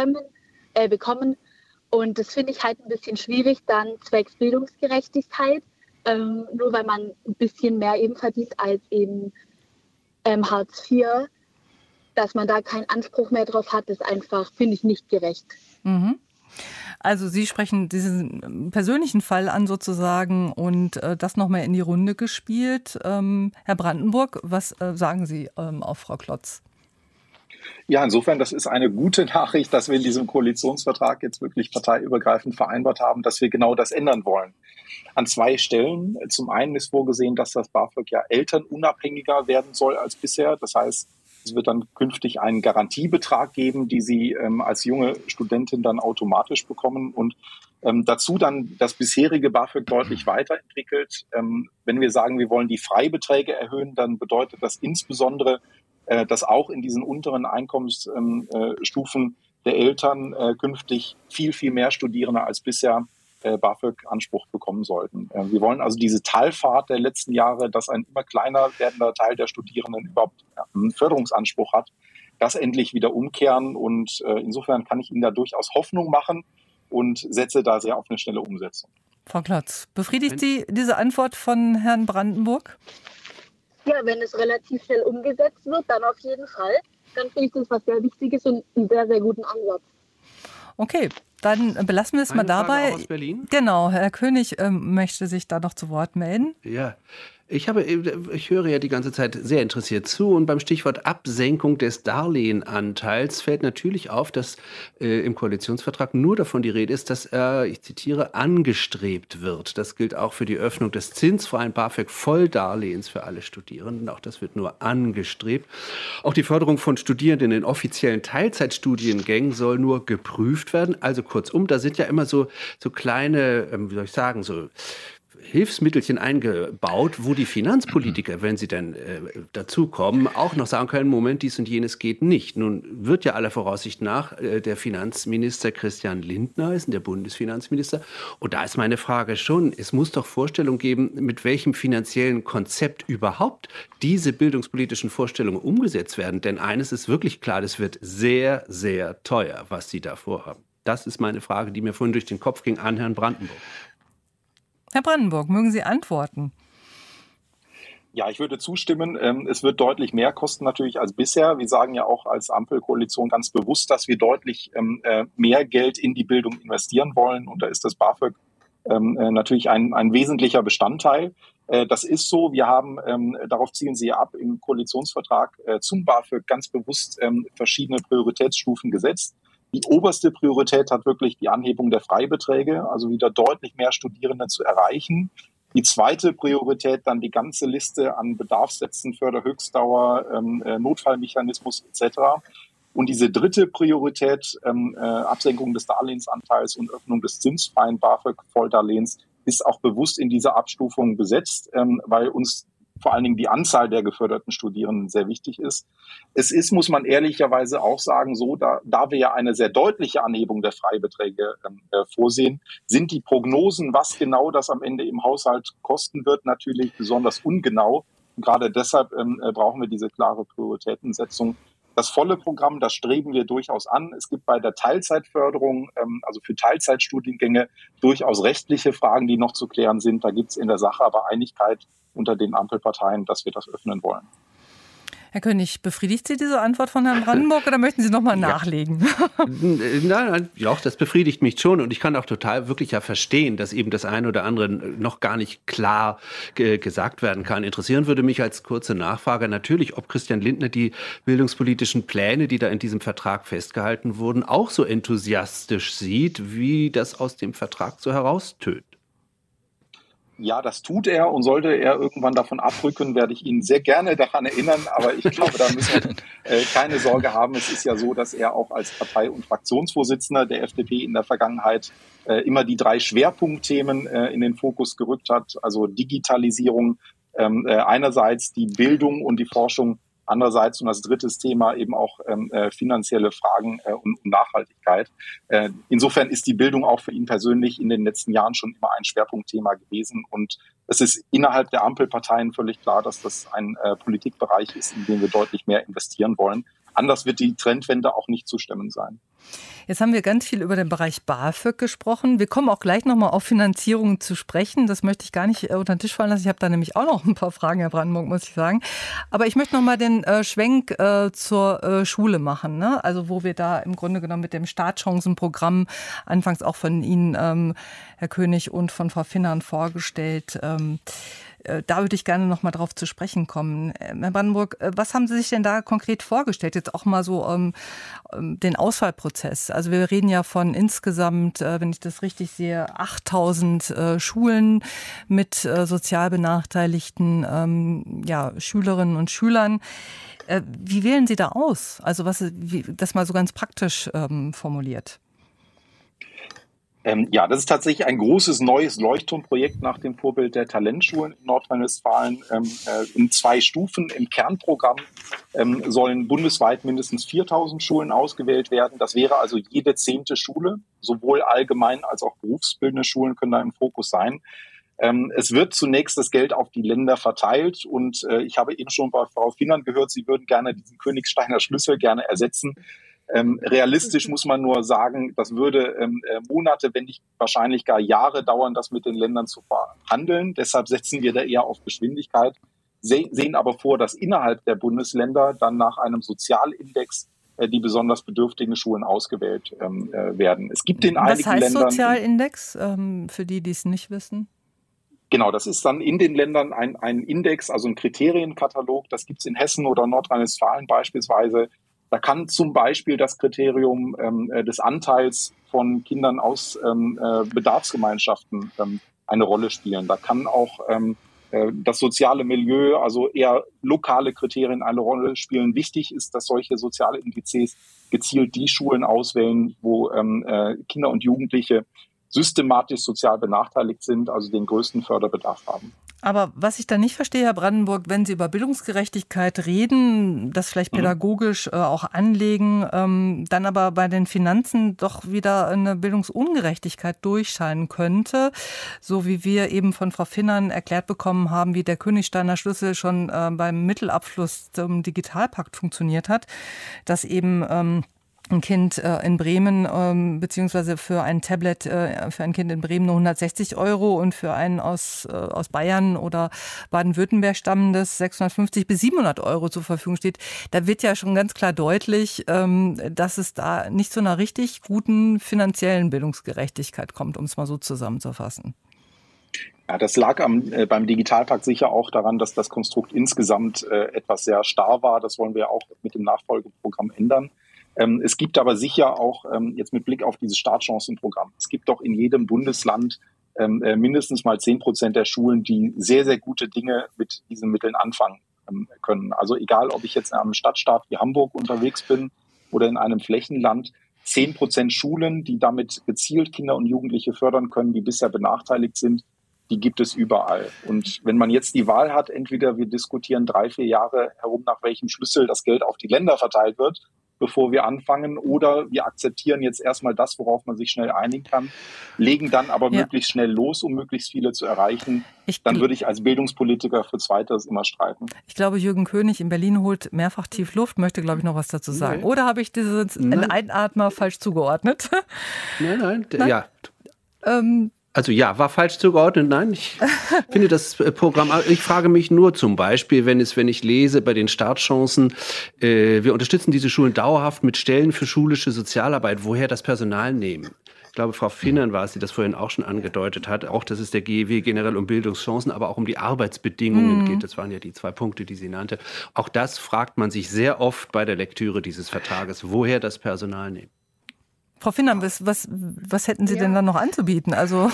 bekommen. Und das finde ich halt ein bisschen schwierig, dann zwecks Bildungsgerechtigkeit, nur weil man ein bisschen mehr eben verdient als eben Hartz IV, dass man da keinen Anspruch mehr drauf hat, ist einfach, finde ich, nicht gerecht. Mhm. Also Sie sprechen diesen persönlichen Fall an sozusagen und das nochmal in die Runde gespielt. Herr Brandenburg, was sagen Sie auf Frau Klotz? Ja, insofern, das ist eine gute Nachricht, dass wir in diesem Koalitionsvertrag jetzt wirklich parteiübergreifend vereinbart haben, dass wir genau das ändern wollen. An 2 Stellen. Zum einen ist vorgesehen, dass das BAföG ja elternunabhängiger werden soll als bisher. Das heißt, es wird dann künftig einen Garantiebetrag geben, die Sie als junge Studentin dann automatisch bekommen und dazu dann das bisherige BAföG deutlich weiterentwickelt. Wenn wir sagen, wir wollen die Freibeträge erhöhen, dann bedeutet das insbesondere, dass auch in diesen unteren Einkommensstufen der Eltern künftig viel, viel mehr Studierende als bisher BAföG-Anspruch bekommen sollten. Wir wollen also diese Talfahrt der letzten Jahre, dass ein immer kleiner werdender Teil der Studierenden überhaupt einen Förderungsanspruch hat, das endlich wieder umkehren. Und insofern kann ich Ihnen da durchaus Hoffnung machen und setze da sehr auf eine schnelle Umsetzung. Frau Klotz, befriedigt Sie diese Antwort von Herrn Brandenburg? Ja, wenn es relativ schnell umgesetzt wird, dann auf jeden Fall. Dann finde ich das was sehr Wichtiges und einen sehr, sehr guten Ansatz. Okay, dann belassen wir es mal dabei. Frage aus Berlin? Genau, Herr König möchte sich da noch zu Wort melden. Ja, Ich höre ja die ganze Zeit sehr interessiert zu und beim Stichwort Absenkung des Darlehenanteils fällt natürlich auf, dass im Koalitionsvertrag nur davon die Rede ist, dass ich zitiere, angestrebt wird. Das gilt auch für die Öffnung des zinsfreien BAföG-Volldarlehens für alle Studierenden. Auch das wird nur angestrebt. Auch die Förderung von Studierenden in offiziellen Teilzeitstudiengängen soll nur geprüft werden. Also kurzum, da sind ja immer so kleine, wie soll ich sagen, so Hilfsmittelchen eingebaut, wo die Finanzpolitiker, wenn sie denn dazukommen, auch noch sagen können, Moment, dies und jenes geht nicht. Nun wird ja aller Voraussicht nach der Finanzminister Christian Lindner heißen, der Bundesfinanzminister. Und da ist meine Frage schon, es muss doch Vorstellungen geben, mit welchem finanziellen Konzept überhaupt diese bildungspolitischen Vorstellungen umgesetzt werden. Denn eines ist wirklich klar, das wird sehr, sehr teuer, was Sie da vorhaben. Das ist meine Frage, die mir vorhin durch den Kopf ging an Herrn Brandenburg. Herr Brandenburg, mögen Sie antworten? Ja, ich würde zustimmen. Es wird deutlich mehr kosten natürlich als bisher. Wir sagen ja auch als Ampelkoalition ganz bewusst, dass wir deutlich mehr Geld in die Bildung investieren wollen. Und da ist das BAföG natürlich ein wesentlicher Bestandteil. Das ist so. Wir haben, darauf zielen Sie ab, im Koalitionsvertrag zum BAföG ganz bewusst verschiedene Prioritätsstufen gesetzt. Die oberste Priorität hat wirklich die Anhebung der Freibeträge, also wieder deutlich mehr Studierende zu erreichen. Die zweite Priorität dann die ganze Liste an Bedarfssätzen, Förderhöchstdauer, Notfallmechanismus etc. Und diese dritte Priorität, Absenkung des Darlehensanteils und Öffnung des zinsfreien BAföG-Volldarlehens, ist auch bewusst in dieser Abstufung besetzt, weil uns vor allen Dingen die Anzahl der geförderten Studierenden sehr wichtig ist. Es ist, muss man ehrlicherweise auch sagen, so, da wir ja eine sehr deutliche Anhebung der Freibeträge vorsehen, sind die Prognosen, was genau das am Ende im Haushalt kosten wird, natürlich besonders ungenau. Und gerade deshalb brauchen wir diese klare Prioritätensetzung. Das volle Programm, das streben wir durchaus an. Es gibt bei der Teilzeitförderung, also für Teilzeitstudiengänge, durchaus rechtliche Fragen, die noch zu klären sind. Da gibt es in der Sache aber Einigkeit unter den Ampelparteien, dass wir das öffnen wollen. Herr König, befriedigt Sie diese Antwort von Herrn Brandenburg oder möchten Sie noch mal nachlegen? Nein, ja, das befriedigt mich schon und ich kann auch total wirklich ja verstehen, dass eben das eine oder andere noch gar nicht klar gesagt werden kann. Interessieren würde mich als kurze Nachfrage natürlich, ob Christian Lindner die bildungspolitischen Pläne, die da in diesem Vertrag festgehalten wurden, auch so enthusiastisch sieht, wie das aus dem Vertrag so heraustönt. Ja, das tut er und sollte er irgendwann davon abrücken, werde ich ihn sehr gerne daran erinnern. Aber ich glaube, da müssen wir keine Sorge haben. Es ist ja so, dass er auch als Partei- und Fraktionsvorsitzender der FDP in der Vergangenheit immer die 3 Schwerpunktthemen in den Fokus gerückt hat. Also Digitalisierung, einerseits die Bildung und die Forschung, andererseits und als drittes Thema eben auch finanzielle Fragen und Nachhaltigkeit. Insofern ist die Bildung auch für ihn persönlich in den letzten Jahren schon immer ein Schwerpunktthema gewesen. Und es ist innerhalb der Ampelparteien völlig klar, dass das ein Politikbereich ist, in den wir deutlich mehr investieren wollen. Anders wird die Trendwende auch nicht zu stemmen sein. Jetzt haben wir ganz viel über den Bereich BAföG gesprochen. Wir kommen auch gleich nochmal auf Finanzierung zu sprechen. Das möchte ich gar nicht unter den Tisch fallen lassen. Ich habe da nämlich auch noch ein paar Fragen, Herr Brandenburg, muss ich sagen. Aber ich möchte nochmal den Schwenk zur Schule machen, ne? Also wo wir da im Grunde genommen mit dem Startchancenprogramm, anfangs auch von Ihnen, Herr König, und von Frau Finnern vorgestellt, da würde ich gerne noch mal drauf zu sprechen kommen. Herr Brandenburg, was haben Sie sich denn da konkret vorgestellt? Jetzt auch mal so den Auswahlprozess. Also wir reden ja von insgesamt, wenn ich das richtig sehe, 8.000 Schulen mit sozial benachteiligten Schülerinnen und Schülern. Wie wählen Sie da aus? Also das mal so ganz praktisch formuliert. Ja, das ist tatsächlich ein großes neues Leuchtturmprojekt nach dem Vorbild der Talentschulen in Nordrhein-Westfalen. In 2 Stufen im Kernprogramm sollen bundesweit mindestens 4.000 Schulen ausgewählt werden. Das wäre also jede 10. Schule. Sowohl allgemein als auch berufsbildende Schulen können da im Fokus sein. Es wird zunächst das Geld auf die Länder verteilt und ich habe eben schon bei Frau Finnern gehört, sie würden gerne diesen Königsteiner Schlüssel gerne ersetzen. Realistisch muss man nur sagen, das würde Monate, wenn nicht wahrscheinlich gar Jahre dauern, das mit den Ländern zu verhandeln. Deshalb setzen wir da eher auf Geschwindigkeit, sehen aber vor, dass innerhalb der Bundesländer dann nach einem Sozialindex die besonders bedürftigen Schulen ausgewählt werden. Es gibt in einigen Ländern... Was heißt Sozialindex, für die, die es nicht wissen? Genau, das ist dann in den Ländern ein Index, also ein Kriterienkatalog. Das gibt es in Hessen oder Nordrhein-Westfalen beispielsweise. Da kann zum Beispiel das Kriterium des Anteils von Kindern aus Bedarfsgemeinschaften eine Rolle spielen. Da kann auch das soziale Milieu, also eher lokale Kriterien eine Rolle spielen. Wichtig ist, dass solche soziale Indizes gezielt die Schulen auswählen, wo Kinder und Jugendliche systematisch sozial benachteiligt sind, also den größten Förderbedarf haben. Aber was ich da nicht verstehe, Herr Brandenburg, wenn Sie über Bildungsgerechtigkeit reden, das vielleicht pädagogisch auch anlegen, dann aber bei den Finanzen doch wieder eine Bildungsungerechtigkeit durchscheinen könnte, so wie wir eben von Frau Finnern erklärt bekommen haben, wie der Königsteiner Schlüssel schon beim Mittelabschluss zum Digitalpakt funktioniert hat, dass eben ein Kind in Bremen, beziehungsweise für ein Tablet für ein Kind in Bremen nur 160 € und für einen aus Bayern oder Baden-Württemberg stammendes 650 bis 700 € zur Verfügung steht. Da wird ja schon ganz klar deutlich, dass es da nicht zu einer richtig guten finanziellen Bildungsgerechtigkeit kommt, um es mal so zusammenzufassen. Ja, das lag beim Digitalpakt sicher auch daran, dass das Konstrukt insgesamt etwas sehr starr war. Das wollen wir auch mit dem Nachfolgeprogramm ändern. Es gibt aber sicher auch, jetzt mit Blick auf dieses Startchancenprogramm, es gibt doch in jedem Bundesland mindestens mal 10% der Schulen, die sehr, sehr gute Dinge mit diesen Mitteln anfangen können. Also egal, ob ich jetzt in einem Stadtstaat wie Hamburg unterwegs bin oder in einem Flächenland, 10% Schulen, die damit gezielt Kinder und Jugendliche fördern können, die bisher benachteiligt sind, die gibt es überall. Und wenn man jetzt die Wahl hat, entweder wir diskutieren 3-4 Jahre herum, nach welchem Schlüssel das Geld auf die Länder verteilt wird, bevor wir anfangen, oder wir akzeptieren jetzt erstmal das, worauf man sich schnell einigen kann, legen dann aber möglichst schnell los, um möglichst viele zu erreichen, dann würde ich als Bildungspolitiker für Zweiteres immer streiten. Ich glaube, Jürgen König in Berlin holt mehrfach tief Luft, möchte, glaube ich, noch was dazu sagen. Nee. Oder habe ich diesen Einatmer falsch zugeordnet? Nein. Ja. Also ja, war falsch zugeordnet. Nein, ich finde das Programm, ich frage mich nur zum Beispiel, wenn ich lese bei den Startchancen, wir unterstützen diese Schulen dauerhaft mit Stellen für schulische Sozialarbeit, woher das Personal nehmen. Ich glaube, Frau Finnern war es, die das vorhin auch schon angedeutet hat, auch dass es der GEW generell um Bildungschancen, aber auch um die Arbeitsbedingungen geht. Das waren ja die 2 Punkte, die sie nannte. Auch das fragt man sich sehr oft bei der Lektüre dieses Vertrages, woher das Personal nehmen. Frau Finnern, was hätten Sie denn dann noch anzubieten? Also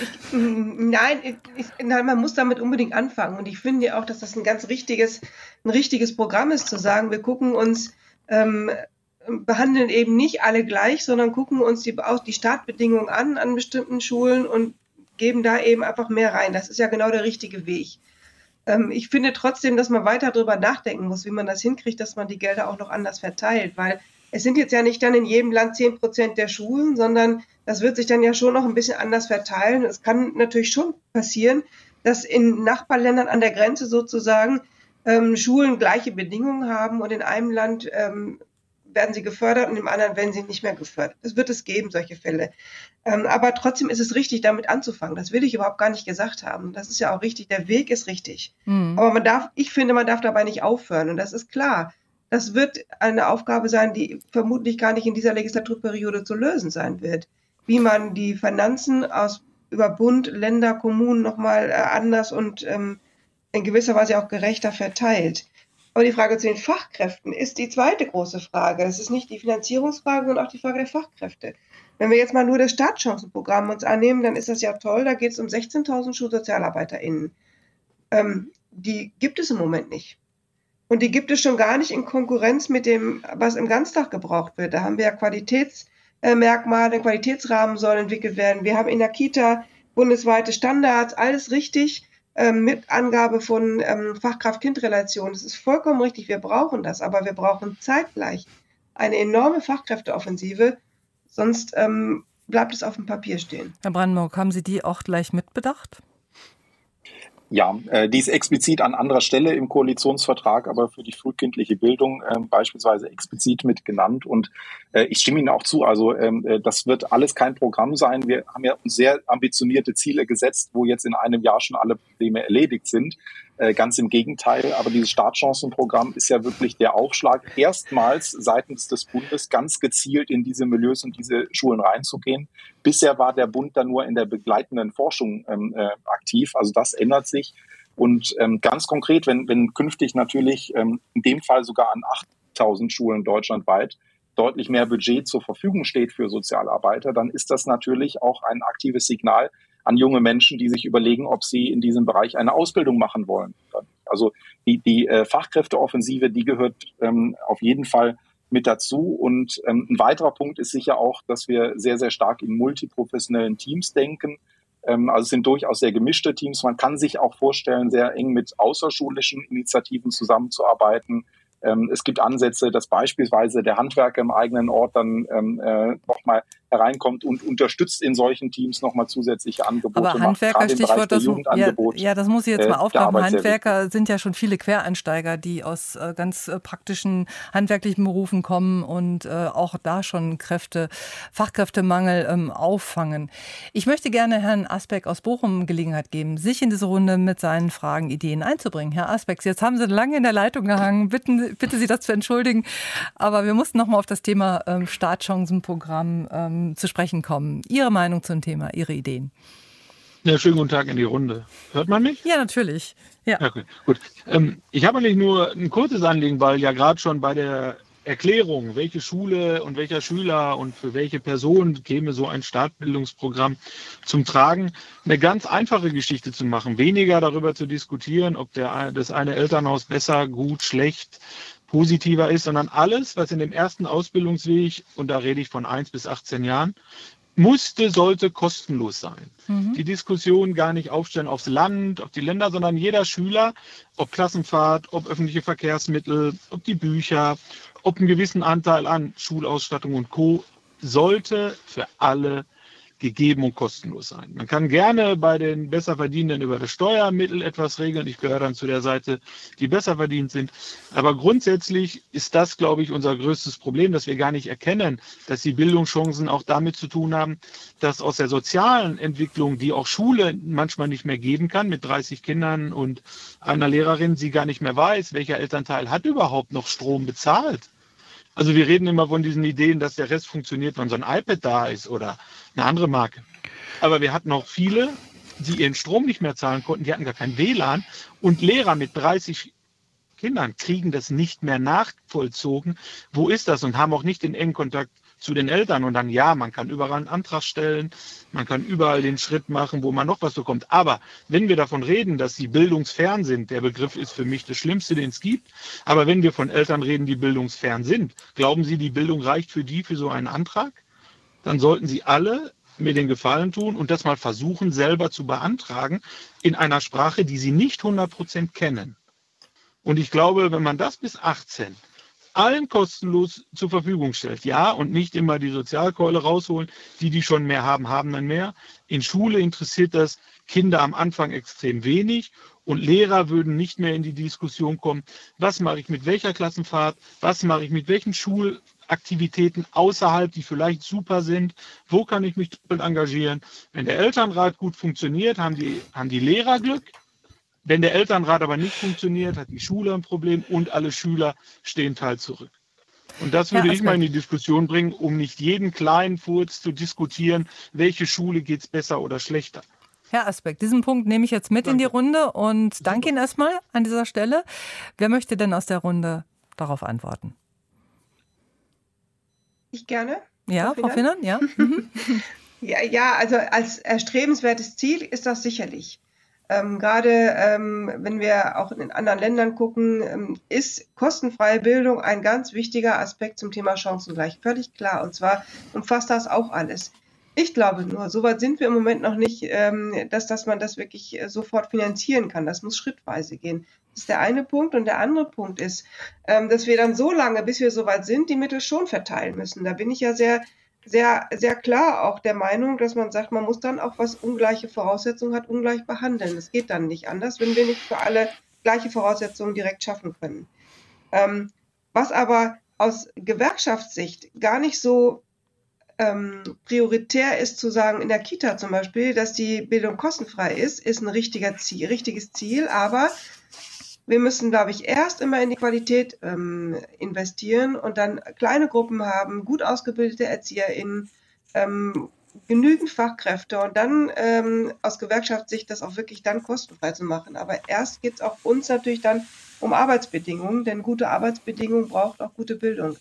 man muss damit unbedingt anfangen. Und ich finde auch, dass das ein ganz richtiges Programm ist, zu sagen, wir gucken uns, behandeln eben nicht alle gleich, sondern gucken uns auch die Startbedingungen an bestimmten Schulen und geben da eben einfach mehr rein. Das ist ja genau der richtige Weg. Ich finde trotzdem, dass man weiter darüber nachdenken muss, wie man das hinkriegt, dass man die Gelder auch noch anders verteilt, weil es sind jetzt ja nicht dann in jedem Land 10% der Schulen, sondern das wird sich dann ja schon noch ein bisschen anders verteilen. Es kann natürlich schon passieren, dass in Nachbarländern an der Grenze sozusagen Schulen gleiche Bedingungen haben und in einem Land werden sie gefördert und im anderen werden sie nicht mehr gefördert. Es wird es geben, solche Fälle. Aber trotzdem ist es richtig, damit anzufangen. Das will ich überhaupt gar nicht gesagt haben. Das ist ja auch richtig. Der Weg ist richtig. Aber ich finde, man darf dabei nicht aufhören. Und das ist klar. Das wird eine Aufgabe sein, die vermutlich gar nicht in dieser Legislaturperiode zu lösen sein wird. Wie man die Finanzen über Bund, Länder, Kommunen nochmal anders und in gewisser Weise auch gerechter verteilt. Aber die Frage zu den Fachkräften ist die zweite große Frage. Es ist nicht die Finanzierungsfrage, sondern auch die Frage der Fachkräfte. Wenn wir jetzt mal nur das Startchancenprogramm uns annehmen, dann ist das ja toll. Da geht es um 16.000 SchulsozialarbeiterInnen. Die gibt es im Moment nicht. Und die gibt es schon gar nicht in Konkurrenz mit dem, was im Ganztag gebraucht wird. Da haben wir ja Qualitätsmerkmale, Qualitätsrahmen sollen entwickelt werden. Wir haben in der Kita bundesweite Standards, alles richtig, mit Angabe von Fachkraft-Kind-Relation. Das ist vollkommen richtig, wir brauchen das, aber wir brauchen zeitgleich eine enorme Fachkräfteoffensive, sonst bleibt es auf dem Papier stehen. Herr Brandenburg, haben Sie die auch gleich mitbedacht? Ja, die ist explizit an anderer Stelle im Koalitionsvertrag, aber für die frühkindliche Bildung beispielsweise explizit mit genannt. Und ich stimme Ihnen auch zu, also das wird alles kein Programm sein. Wir haben ja uns sehr ambitionierte Ziele gesetzt, wo jetzt in einem Jahr schon alle Probleme erledigt sind. Ganz im Gegenteil, aber dieses Startchancenprogramm ist ja wirklich der Aufschlag, erstmals seitens des Bundes ganz gezielt in diese Milieus und diese Schulen reinzugehen. Bisher war der Bund dann nur in der begleitenden Forschung aktiv. Also das ändert sich. Und ganz konkret, wenn künftig natürlich in dem Fall sogar an 8.000 Schulen deutschlandweit deutlich mehr Budget zur Verfügung steht für Sozialarbeiter, dann ist das natürlich auch ein aktives Signal an junge Menschen, die sich überlegen, ob sie in diesem Bereich eine Ausbildung machen wollen. Also die Fachkräfteoffensive, die gehört auf jeden Fall mit dazu. Und ein weiterer Punkt ist sicher auch, dass wir sehr, sehr stark in multiprofessionellen Teams denken. Also es sind durchaus sehr gemischte Teams. Man kann sich auch vorstellen, sehr eng mit außerschulischen Initiativen zusammenzuarbeiten. Es gibt Ansätze, dass beispielsweise der Handwerker im eigenen Ort dann nochmal hereinkommt und unterstützt in solchen Teams nochmal zusätzliche Angebote. Aber Handwerker, Stichwort, das muss ich jetzt mal aufgreifen. Handwerker sind ja schon viele Quereinsteiger, die aus ganz praktischen handwerklichen Berufen kommen und auch da schon Fachkräftemangel auffangen. Ich möchte gerne Herrn Asbeck aus Bochum Gelegenheit geben, sich in diese Runde mit seinen Fragen, Ideen einzubringen. Herr Asbeck, jetzt haben Sie lange in der Leitung gehangen. Bitte Sie das zu entschuldigen. Aber wir mussten nochmal auf das Thema Startchancenprogramm zu sprechen kommen. Ihre Meinung zum Thema, Ihre Ideen. Ja, schönen guten Tag in die Runde. Hört man mich? Ja, natürlich. Ja. Okay, gut. Ich habe eigentlich nur ein kurzes Anliegen, weil ja gerade schon bei der Erklärung, welche Schule und welcher Schüler und für welche Person käme so ein Startbildungsprogramm zum Tragen, eine ganz einfache Geschichte zu machen. Weniger darüber zu diskutieren, ob das eine Elternhaus besser, gut, schlecht, positiver ist, sondern alles, was in dem ersten Ausbildungsweg, und da rede ich von 1 bis 18 Jahren, sollte kostenlos sein. Die Diskussion gar nicht aufstellen aufs Land, auf die Länder, sondern jeder Schüler, ob Klassenfahrt, ob öffentliche Verkehrsmittel, ob die Bücher, ob einen gewissen Anteil an Schulausstattung und Co. sollte für alle gegeben und kostenlos sein. Man kann gerne bei den Besserverdienenden über das Steuermittel etwas regeln. Ich gehöre dann zu der Seite, die besser verdient sind. Aber grundsätzlich ist das, glaube ich, unser größtes Problem, dass wir gar nicht erkennen, dass die Bildungschancen auch damit zu tun haben, dass aus der sozialen Entwicklung, die auch Schule manchmal nicht mehr geben kann, mit 30 Kindern und einer Lehrerin, sie gar nicht mehr weiß, welcher Elternteil hat überhaupt noch Strom bezahlt. Also wir reden immer von diesen Ideen, dass der Rest funktioniert, wenn so ein iPad da ist oder eine andere Marke. Aber wir hatten auch viele, die ihren Strom nicht mehr zahlen konnten, die hatten gar kein WLAN und Lehrer mit 30 Kindern kriegen das nicht mehr nachvollzogen. Wo ist das? Und haben auch nicht den engen Kontakt zu den Eltern. Und dann, ja, man kann überall einen Antrag stellen, man kann überall den Schritt machen, wo man noch was bekommt. Aber wenn wir davon reden, dass sie bildungsfern sind, der Begriff ist für mich das Schlimmste, den es gibt. Aber wenn wir von Eltern reden, die bildungsfern sind, glauben Sie, die Bildung reicht für die für so einen Antrag? Dann sollten Sie alle mir den Gefallen tun und das mal versuchen, selber zu beantragen in einer Sprache, die Sie nicht 100% kennen. Und ich glaube, wenn man das bis 18 allen kostenlos zur Verfügung stellt, ja, und nicht immer die Sozialkeule rausholen, die schon mehr haben, haben dann mehr. In Schule interessiert das Kinder am Anfang extrem wenig und Lehrer würden nicht mehr in die Diskussion kommen, was mache ich mit welcher Klassenfahrt, was mache ich mit welchen Schulaktivitäten außerhalb, die vielleicht super sind, wo kann ich mich doppelt engagieren. Wenn der Elternrat gut funktioniert, haben die Lehrer Glück. Wenn der Elternrat aber nicht funktioniert, hat die Schule ein Problem und alle Schüler stehen teils zurück. Und das würde ich mal in die Diskussion bringen, um nicht jeden kleinen Furz zu diskutieren, welche Schule geht es besser oder schlechter. Herr Asbeck, diesen Punkt nehme ich jetzt mit in die Runde und danke Ihnen erstmal an dieser Stelle. Wer möchte denn aus der Runde darauf antworten? Ich gerne. Ja, Frau Finnern, ja. Ja, also als erstrebenswertes Ziel ist das sicherlich. Gerade wenn wir auch in anderen Ländern gucken, ist kostenfreie Bildung ein ganz wichtiger Aspekt zum Thema Chancengleich. Völlig klar. Und zwar umfasst das auch alles. Ich glaube nur, so weit sind wir im Moment noch nicht, dass man das wirklich sofort finanzieren kann. Das muss schrittweise gehen. Das ist der eine Punkt. Und der andere Punkt ist, dass wir dann so lange, bis wir so weit sind, die Mittel schon verteilen müssen. Da bin ich ja sehr klar auch der Meinung, dass man sagt, man muss dann auch, was ungleiche Voraussetzungen hat, ungleich behandeln. Das geht dann nicht anders, wenn wir nicht für alle gleiche Voraussetzungen direkt schaffen können. Was aber aus Gewerkschaftssicht gar nicht so prioritär ist, zu sagen, in der Kita zum Beispiel, dass die Bildung kostenfrei ist ein richtiges Ziel, aber wir müssen, glaube ich, erst immer in die Qualität investieren und dann kleine Gruppen haben, gut ausgebildete ErzieherInnen, genügend Fachkräfte und dann aus Gewerkschaftssicht das auch wirklich dann kostenfrei zu machen. Aber erst geht es auch uns natürlich dann um Arbeitsbedingungen, denn gute Arbeitsbedingungen braucht auch gute Bildung.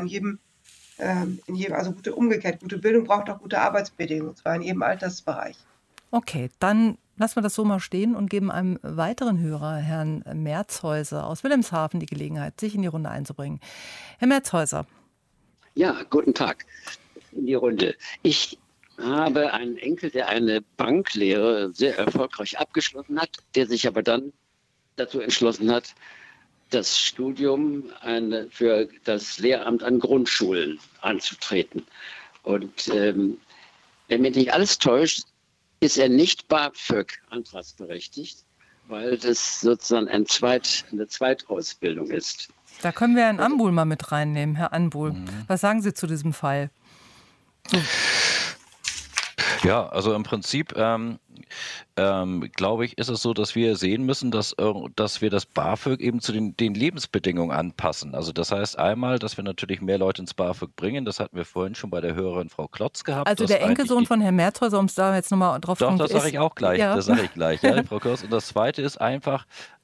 Also gute Bildung braucht auch gute Arbeitsbedingungen, zwar in jedem Altersbereich. Okay, dann lassen wir das so mal stehen und geben einem weiteren Hörer, Herrn Merzhäuser aus Wilhelmshaven, die Gelegenheit, sich in die Runde einzubringen. Herr Merzhäuser. Ja, guten Tag in die Runde. Ich habe einen Enkel, der eine Banklehre sehr erfolgreich abgeschlossen hat, der sich aber dann dazu entschlossen hat, das Studium für das Lehramt an Grundschulen anzutreten. Und wenn mich nicht alles täuscht, ist er nicht BAföG antragsberechtigt, weil das sozusagen eine Zweitausbildung ist. Da können wir Herrn Anbuhl mal mit reinnehmen, Herr Anbuhl. Was sagen Sie zu diesem Fall? Ja, also im Prinzip glaube ich, ist es so, dass wir sehen müssen, dass wir das BAföG eben zu den Lebensbedingungen anpassen. Also das heißt einmal, dass wir natürlich mehr Leute ins BAföG bringen. Das hatten wir vorhin schon bei der Hörerin Frau Klotz gehabt. Also der Enkelsohn von Herrn Merzhäuser, um es da jetzt nochmal drauf zu kommen. Doch, das sage ich auch gleich. Ja. Das sage ich gleich, ja, Frau Klotz. Und das Zweite ist einfach,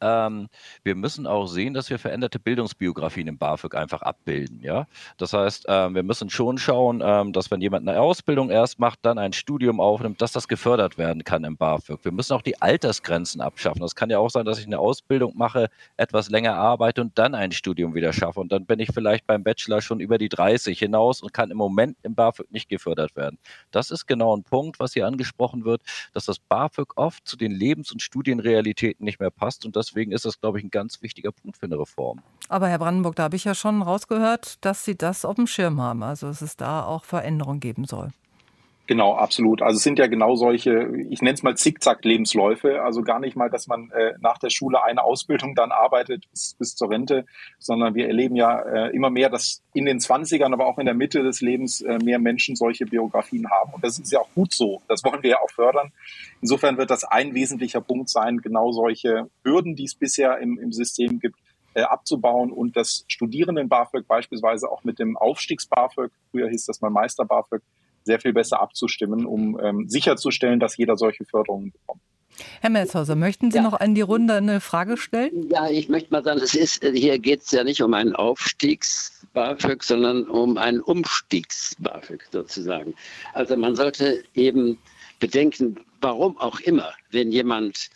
wir müssen auch sehen, dass wir veränderte Bildungsbiografien im BAföG einfach abbilden. Ja? Das heißt, wir müssen schon schauen, dass wenn jemand eine Ausbildung erst macht, dann ein Studium aufnimmt, dass das gefördert werden kann im BAföG. Wir müssen auch die Altersgrenzen abschaffen. Das kann ja auch sein, dass ich eine Ausbildung mache, etwas länger arbeite und dann ein Studium wieder schaffe. Und dann bin ich vielleicht beim Bachelor schon über die 30 hinaus und kann im Moment im BAföG nicht gefördert werden. Das ist genau ein Punkt, was hier angesprochen wird, dass das BAföG oft zu den Lebens- und Studienrealitäten nicht mehr passt. Und deswegen ist das, glaube ich, ein ganz wichtiger Punkt für eine Reform. Aber Herr Brandenburg, da habe ich ja schon rausgehört, dass Sie das auf dem Schirm haben. Also dass es da auch Veränderungen geben soll. Genau, absolut. Also es sind ja genau solche, ich nenne es mal Zickzack-Lebensläufe, also gar nicht mal, dass man nach der Schule eine Ausbildung dann arbeitet bis zur Rente, sondern wir erleben ja immer mehr, dass in den 20ern, aber auch in der Mitte des Lebens mehr Menschen solche Biografien haben. Und das ist ja auch gut so, das wollen wir ja auch fördern. Insofern wird das ein wesentlicher Punkt sein, genau solche Hürden, die es bisher im System gibt, abzubauen und das Studierenden-BAföG beispielsweise auch mit dem Aufstiegs-BAföG, früher hieß das mal Meister-BAföG, sehr viel besser abzustimmen, um sicherzustellen, dass jeder solche Förderungen bekommt. Herr Merzhäuser, möchten Sie noch an die Runde eine Frage stellen? Ja, ich möchte mal sagen, hier geht es ja nicht um einen Aufstiegs-BAföG, sondern um einen Umstiegs-BAföG sozusagen. Also man sollte eben bedenken, warum auch immer, wenn jemand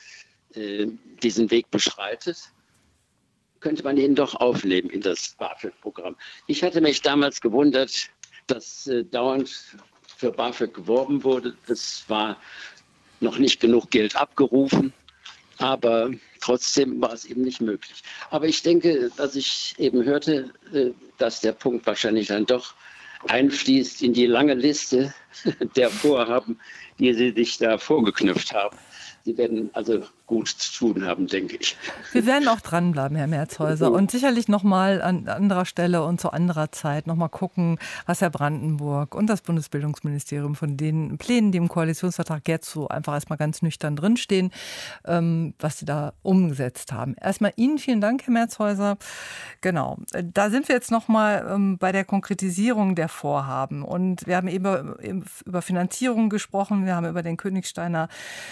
diesen Weg beschreitet, könnte man ihn doch aufnehmen in das BAföG-Programm. Ich hatte mich damals gewundert, dass dauernd für BAföG geworben wurde. Es war noch nicht genug Geld abgerufen, aber trotzdem war es eben nicht möglich. Aber ich denke, dass ich eben hörte, dass der Punkt wahrscheinlich dann doch einfließt in die lange Liste der Vorhaben, die Sie sich da vorgeknüpft haben. Sie werden also gut zu tun haben, denke ich. Wir werden auch dranbleiben, Herr Merzhäuser, und sicherlich nochmal an anderer Stelle und zu anderer Zeit nochmal gucken, was Herr Brandenburg und das Bundesbildungsministerium von den Plänen, die im Koalitionsvertrag jetzt so einfach erstmal ganz nüchtern drinstehen, was sie da umgesetzt haben. Erstmal Ihnen vielen Dank, Herr Merzhäuser. Genau, da sind wir jetzt nochmal bei der Konkretisierung der Vorhaben. Und wir haben eben über Finanzierung gesprochen, wir haben über den Königsteiner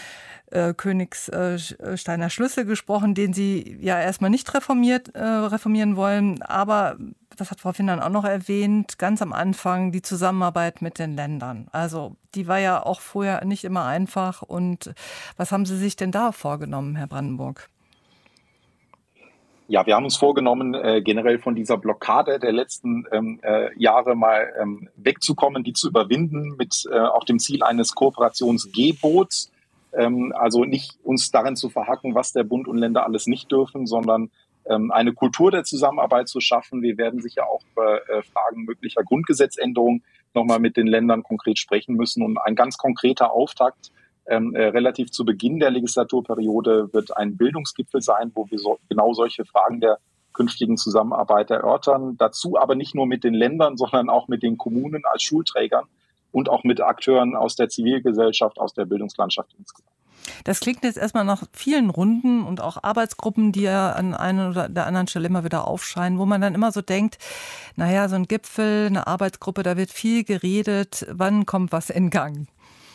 Schlüssel gesprochen, den Sie ja erstmal nicht reformieren wollen. Aber, das hat Frau Findern auch noch erwähnt, ganz am Anfang die Zusammenarbeit mit den Ländern. Also die war ja auch vorher nicht immer einfach. Und was haben Sie sich denn da vorgenommen, Herr Brandenburg? Ja, wir haben uns vorgenommen, generell von dieser Blockade der letzten Jahre mal wegzukommen, die zu überwinden mit auch dem Ziel eines Kooperationsgebots. Also nicht uns darin zu verhacken, was der Bund und Länder alles nicht dürfen, sondern eine Kultur der Zusammenarbeit zu schaffen. Wir werden sicher auch über Fragen möglicher Grundgesetzänderungen nochmal mit den Ländern konkret sprechen müssen. Und ein ganz konkreter Auftakt relativ zu Beginn der Legislaturperiode wird ein Bildungsgipfel sein, wo wir genau solche Fragen der künftigen Zusammenarbeit erörtern. Dazu aber nicht nur mit den Ländern, sondern auch mit den Kommunen als Schulträgern und auch mit Akteuren aus der Zivilgesellschaft, aus der Bildungslandschaft insgesamt. Das klingt jetzt erstmal nach vielen Runden und auch Arbeitsgruppen, die ja an einer oder der anderen Stelle immer wieder aufscheinen, wo man dann immer so denkt, naja, so ein Gipfel, eine Arbeitsgruppe, da wird viel geredet, wann kommt was in Gang?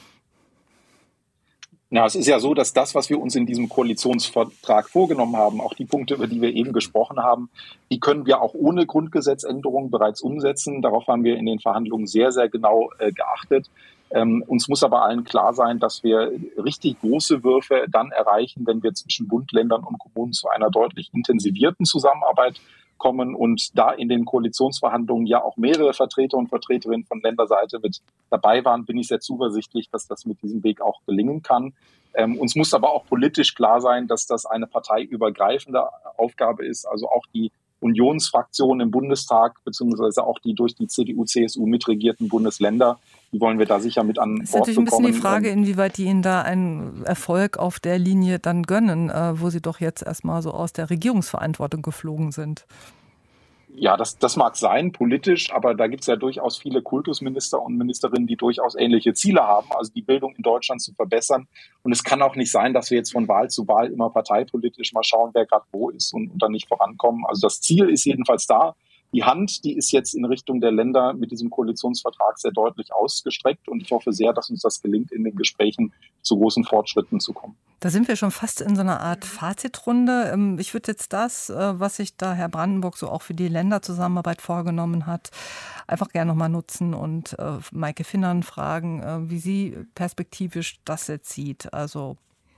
Ja, es ist ja so, dass das, was wir uns in diesem Koalitionsvertrag vorgenommen haben, auch die Punkte, über die wir eben gesprochen haben, die können wir auch ohne Grundgesetzänderung bereits umsetzen. Darauf haben wir in den Verhandlungen sehr, sehr genau geachtet. Uns muss aber allen klar sein, dass wir richtig große Würfe dann erreichen, wenn wir zwischen Bund, Ländern und Kommunen zu einer deutlich intensivierten Zusammenarbeit kommen und da in den Koalitionsverhandlungen ja auch mehrere Vertreter und Vertreterinnen von Länderseite mit dabei waren, bin ich sehr zuversichtlich, dass das mit diesem Weg auch gelingen kann. Uns muss aber auch politisch klar sein, dass das eine parteiübergreifende Aufgabe ist, also auch die Unionsfraktionen im Bundestag, beziehungsweise auch die durch die CDU, CSU mitregierten Bundesländer, die wollen wir da sicher mit an Bord bekommen. Das ist natürlich ein bisschen die Frage, inwieweit die Ihnen da einen Erfolg auf der Linie dann gönnen, wo Sie doch jetzt erstmal so aus der Regierungsverantwortung geflogen sind. Ja, das mag sein, politisch, aber da gibt es ja durchaus viele Kultusminister und Ministerinnen, die durchaus ähnliche Ziele haben, also die Bildung in Deutschland zu verbessern. Und es kann auch nicht sein, dass wir jetzt von Wahl zu Wahl immer parteipolitisch mal schauen, wer gerade wo ist und dann nicht vorankommen. Also das Ziel ist jedenfalls da. Die Hand, die ist jetzt in Richtung der Länder mit diesem Koalitionsvertrag sehr deutlich ausgestreckt. Und ich hoffe sehr, dass uns das gelingt, in den Gesprächen zu großen Fortschritten zu kommen. Da sind wir schon fast in so einer Art Fazitrunde. Ich würde jetzt das, was sich da Herr Brandenburg so auch für die Länderzusammenarbeit vorgenommen hat, einfach gerne nochmal nutzen und Maike Finnern fragen, wie sie perspektivisch das jetzt sieht. Also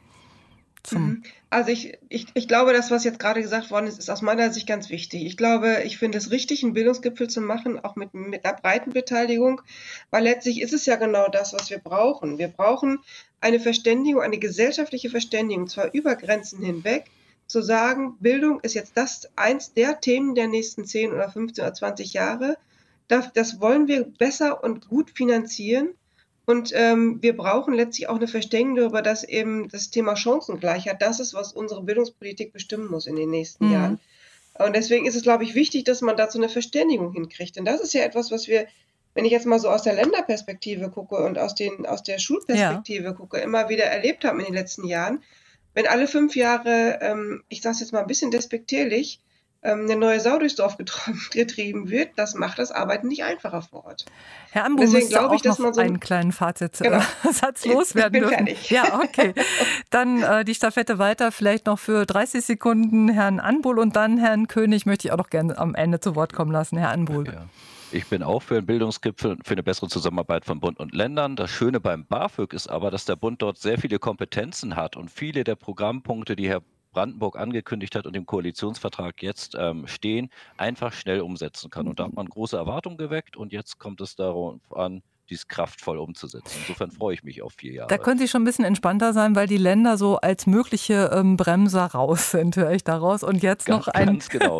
ich glaube, das, was jetzt gerade gesagt worden ist, ist aus meiner Sicht ganz wichtig. Ich finde es richtig, einen Bildungsgipfel zu machen, auch mit einer breiten Beteiligung, weil letztlich ist es ja genau das, was wir brauchen. Wir brauchen eine Verständigung, eine gesellschaftliche Verständigung, zwar über Grenzen hinweg, zu sagen, Bildung ist jetzt eins der Themen der nächsten 10 oder 15 oder 20 Jahre. Das wollen wir besser und gut finanzieren. Und wir brauchen letztlich auch eine Verständigung darüber, dass eben das Thema Chancengleichheit das ist, was unsere Bildungspolitik bestimmen muss in den nächsten Jahren. Und deswegen ist es, glaube ich, wichtig, dass man dazu eine Verständigung hinkriegt. Denn das ist ja etwas, was wir, wenn ich jetzt mal so aus der Länderperspektive gucke und aus der Schulperspektive gucke, immer wieder erlebt haben in den letzten Jahren. Wenn alle 5 Jahre, ich sage es jetzt mal ein bisschen despektierlich, eine neue Sau durchs Dorf getrieben wird, das macht das Arbeiten nicht einfacher vor Ort. Herr Ambu müsste auch noch einen kleinen Fazitsatz loswerden dürfen. Fertig. Ja, okay. Dann die Stafette weiter, vielleicht noch für 30 Sekunden Herrn Anbul und dann Herrn König möchte ich auch noch gerne am Ende zu Wort kommen lassen. Herr Anbul. Ja. Ich bin auch für einen Bildungsgipfel, für eine bessere Zusammenarbeit von Bund und Ländern. Das Schöne beim BAföG ist aber, dass der Bund dort sehr viele Kompetenzen hat und viele der Programmpunkte, die Herr Brandenburg angekündigt hat und im Koalitionsvertrag jetzt stehen, einfach schnell umsetzen kann. Und da hat man große Erwartungen geweckt und jetzt kommt es darauf an, dies kraftvoll umzusetzen. Insofern freue ich mich auf 4 Jahre. Da können Sie schon ein bisschen entspannter sein, weil die Länder so als mögliche Bremser raus sind, höre ich daraus. Und jetzt noch ein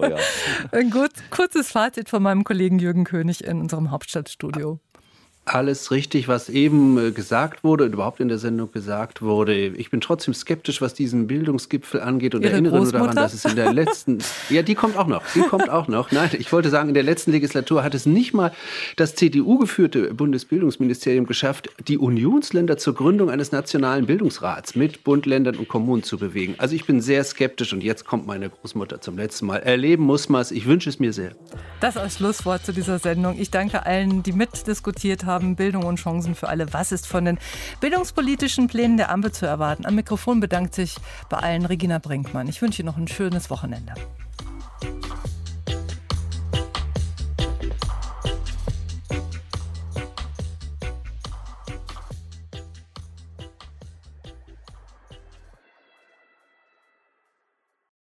kurzes Fazit von meinem Kollegen Jürgen König in unserem Hauptstadtstudio. Alles richtig, was eben gesagt wurde und überhaupt in der Sendung gesagt wurde. Ich bin trotzdem skeptisch, was diesen Bildungsgipfel angeht und erinnere nur daran, dass es in der letzten... Ja, die kommt auch noch. Nein, ich wollte sagen, in der letzten Legislatur hat es nicht mal das CDU-geführte Bundesbildungsministerium geschafft, die Unionsländer zur Gründung eines nationalen Bildungsrats mit Bund, Ländern und Kommunen zu bewegen. Also ich bin sehr skeptisch und jetzt kommt meine Großmutter zum letzten Mal. Erleben muss man es. Ich wünsche es mir sehr. Das als Schlusswort zu dieser Sendung. Ich danke allen, die mitdiskutiert haben. Bildung und Chancen für alle. Was ist von den bildungspolitischen Plänen der Ampel zu erwarten? Am Mikrofon bedankt sich bei allen Regina Brinkmann. Ich wünsche Ihnen noch ein schönes Wochenende.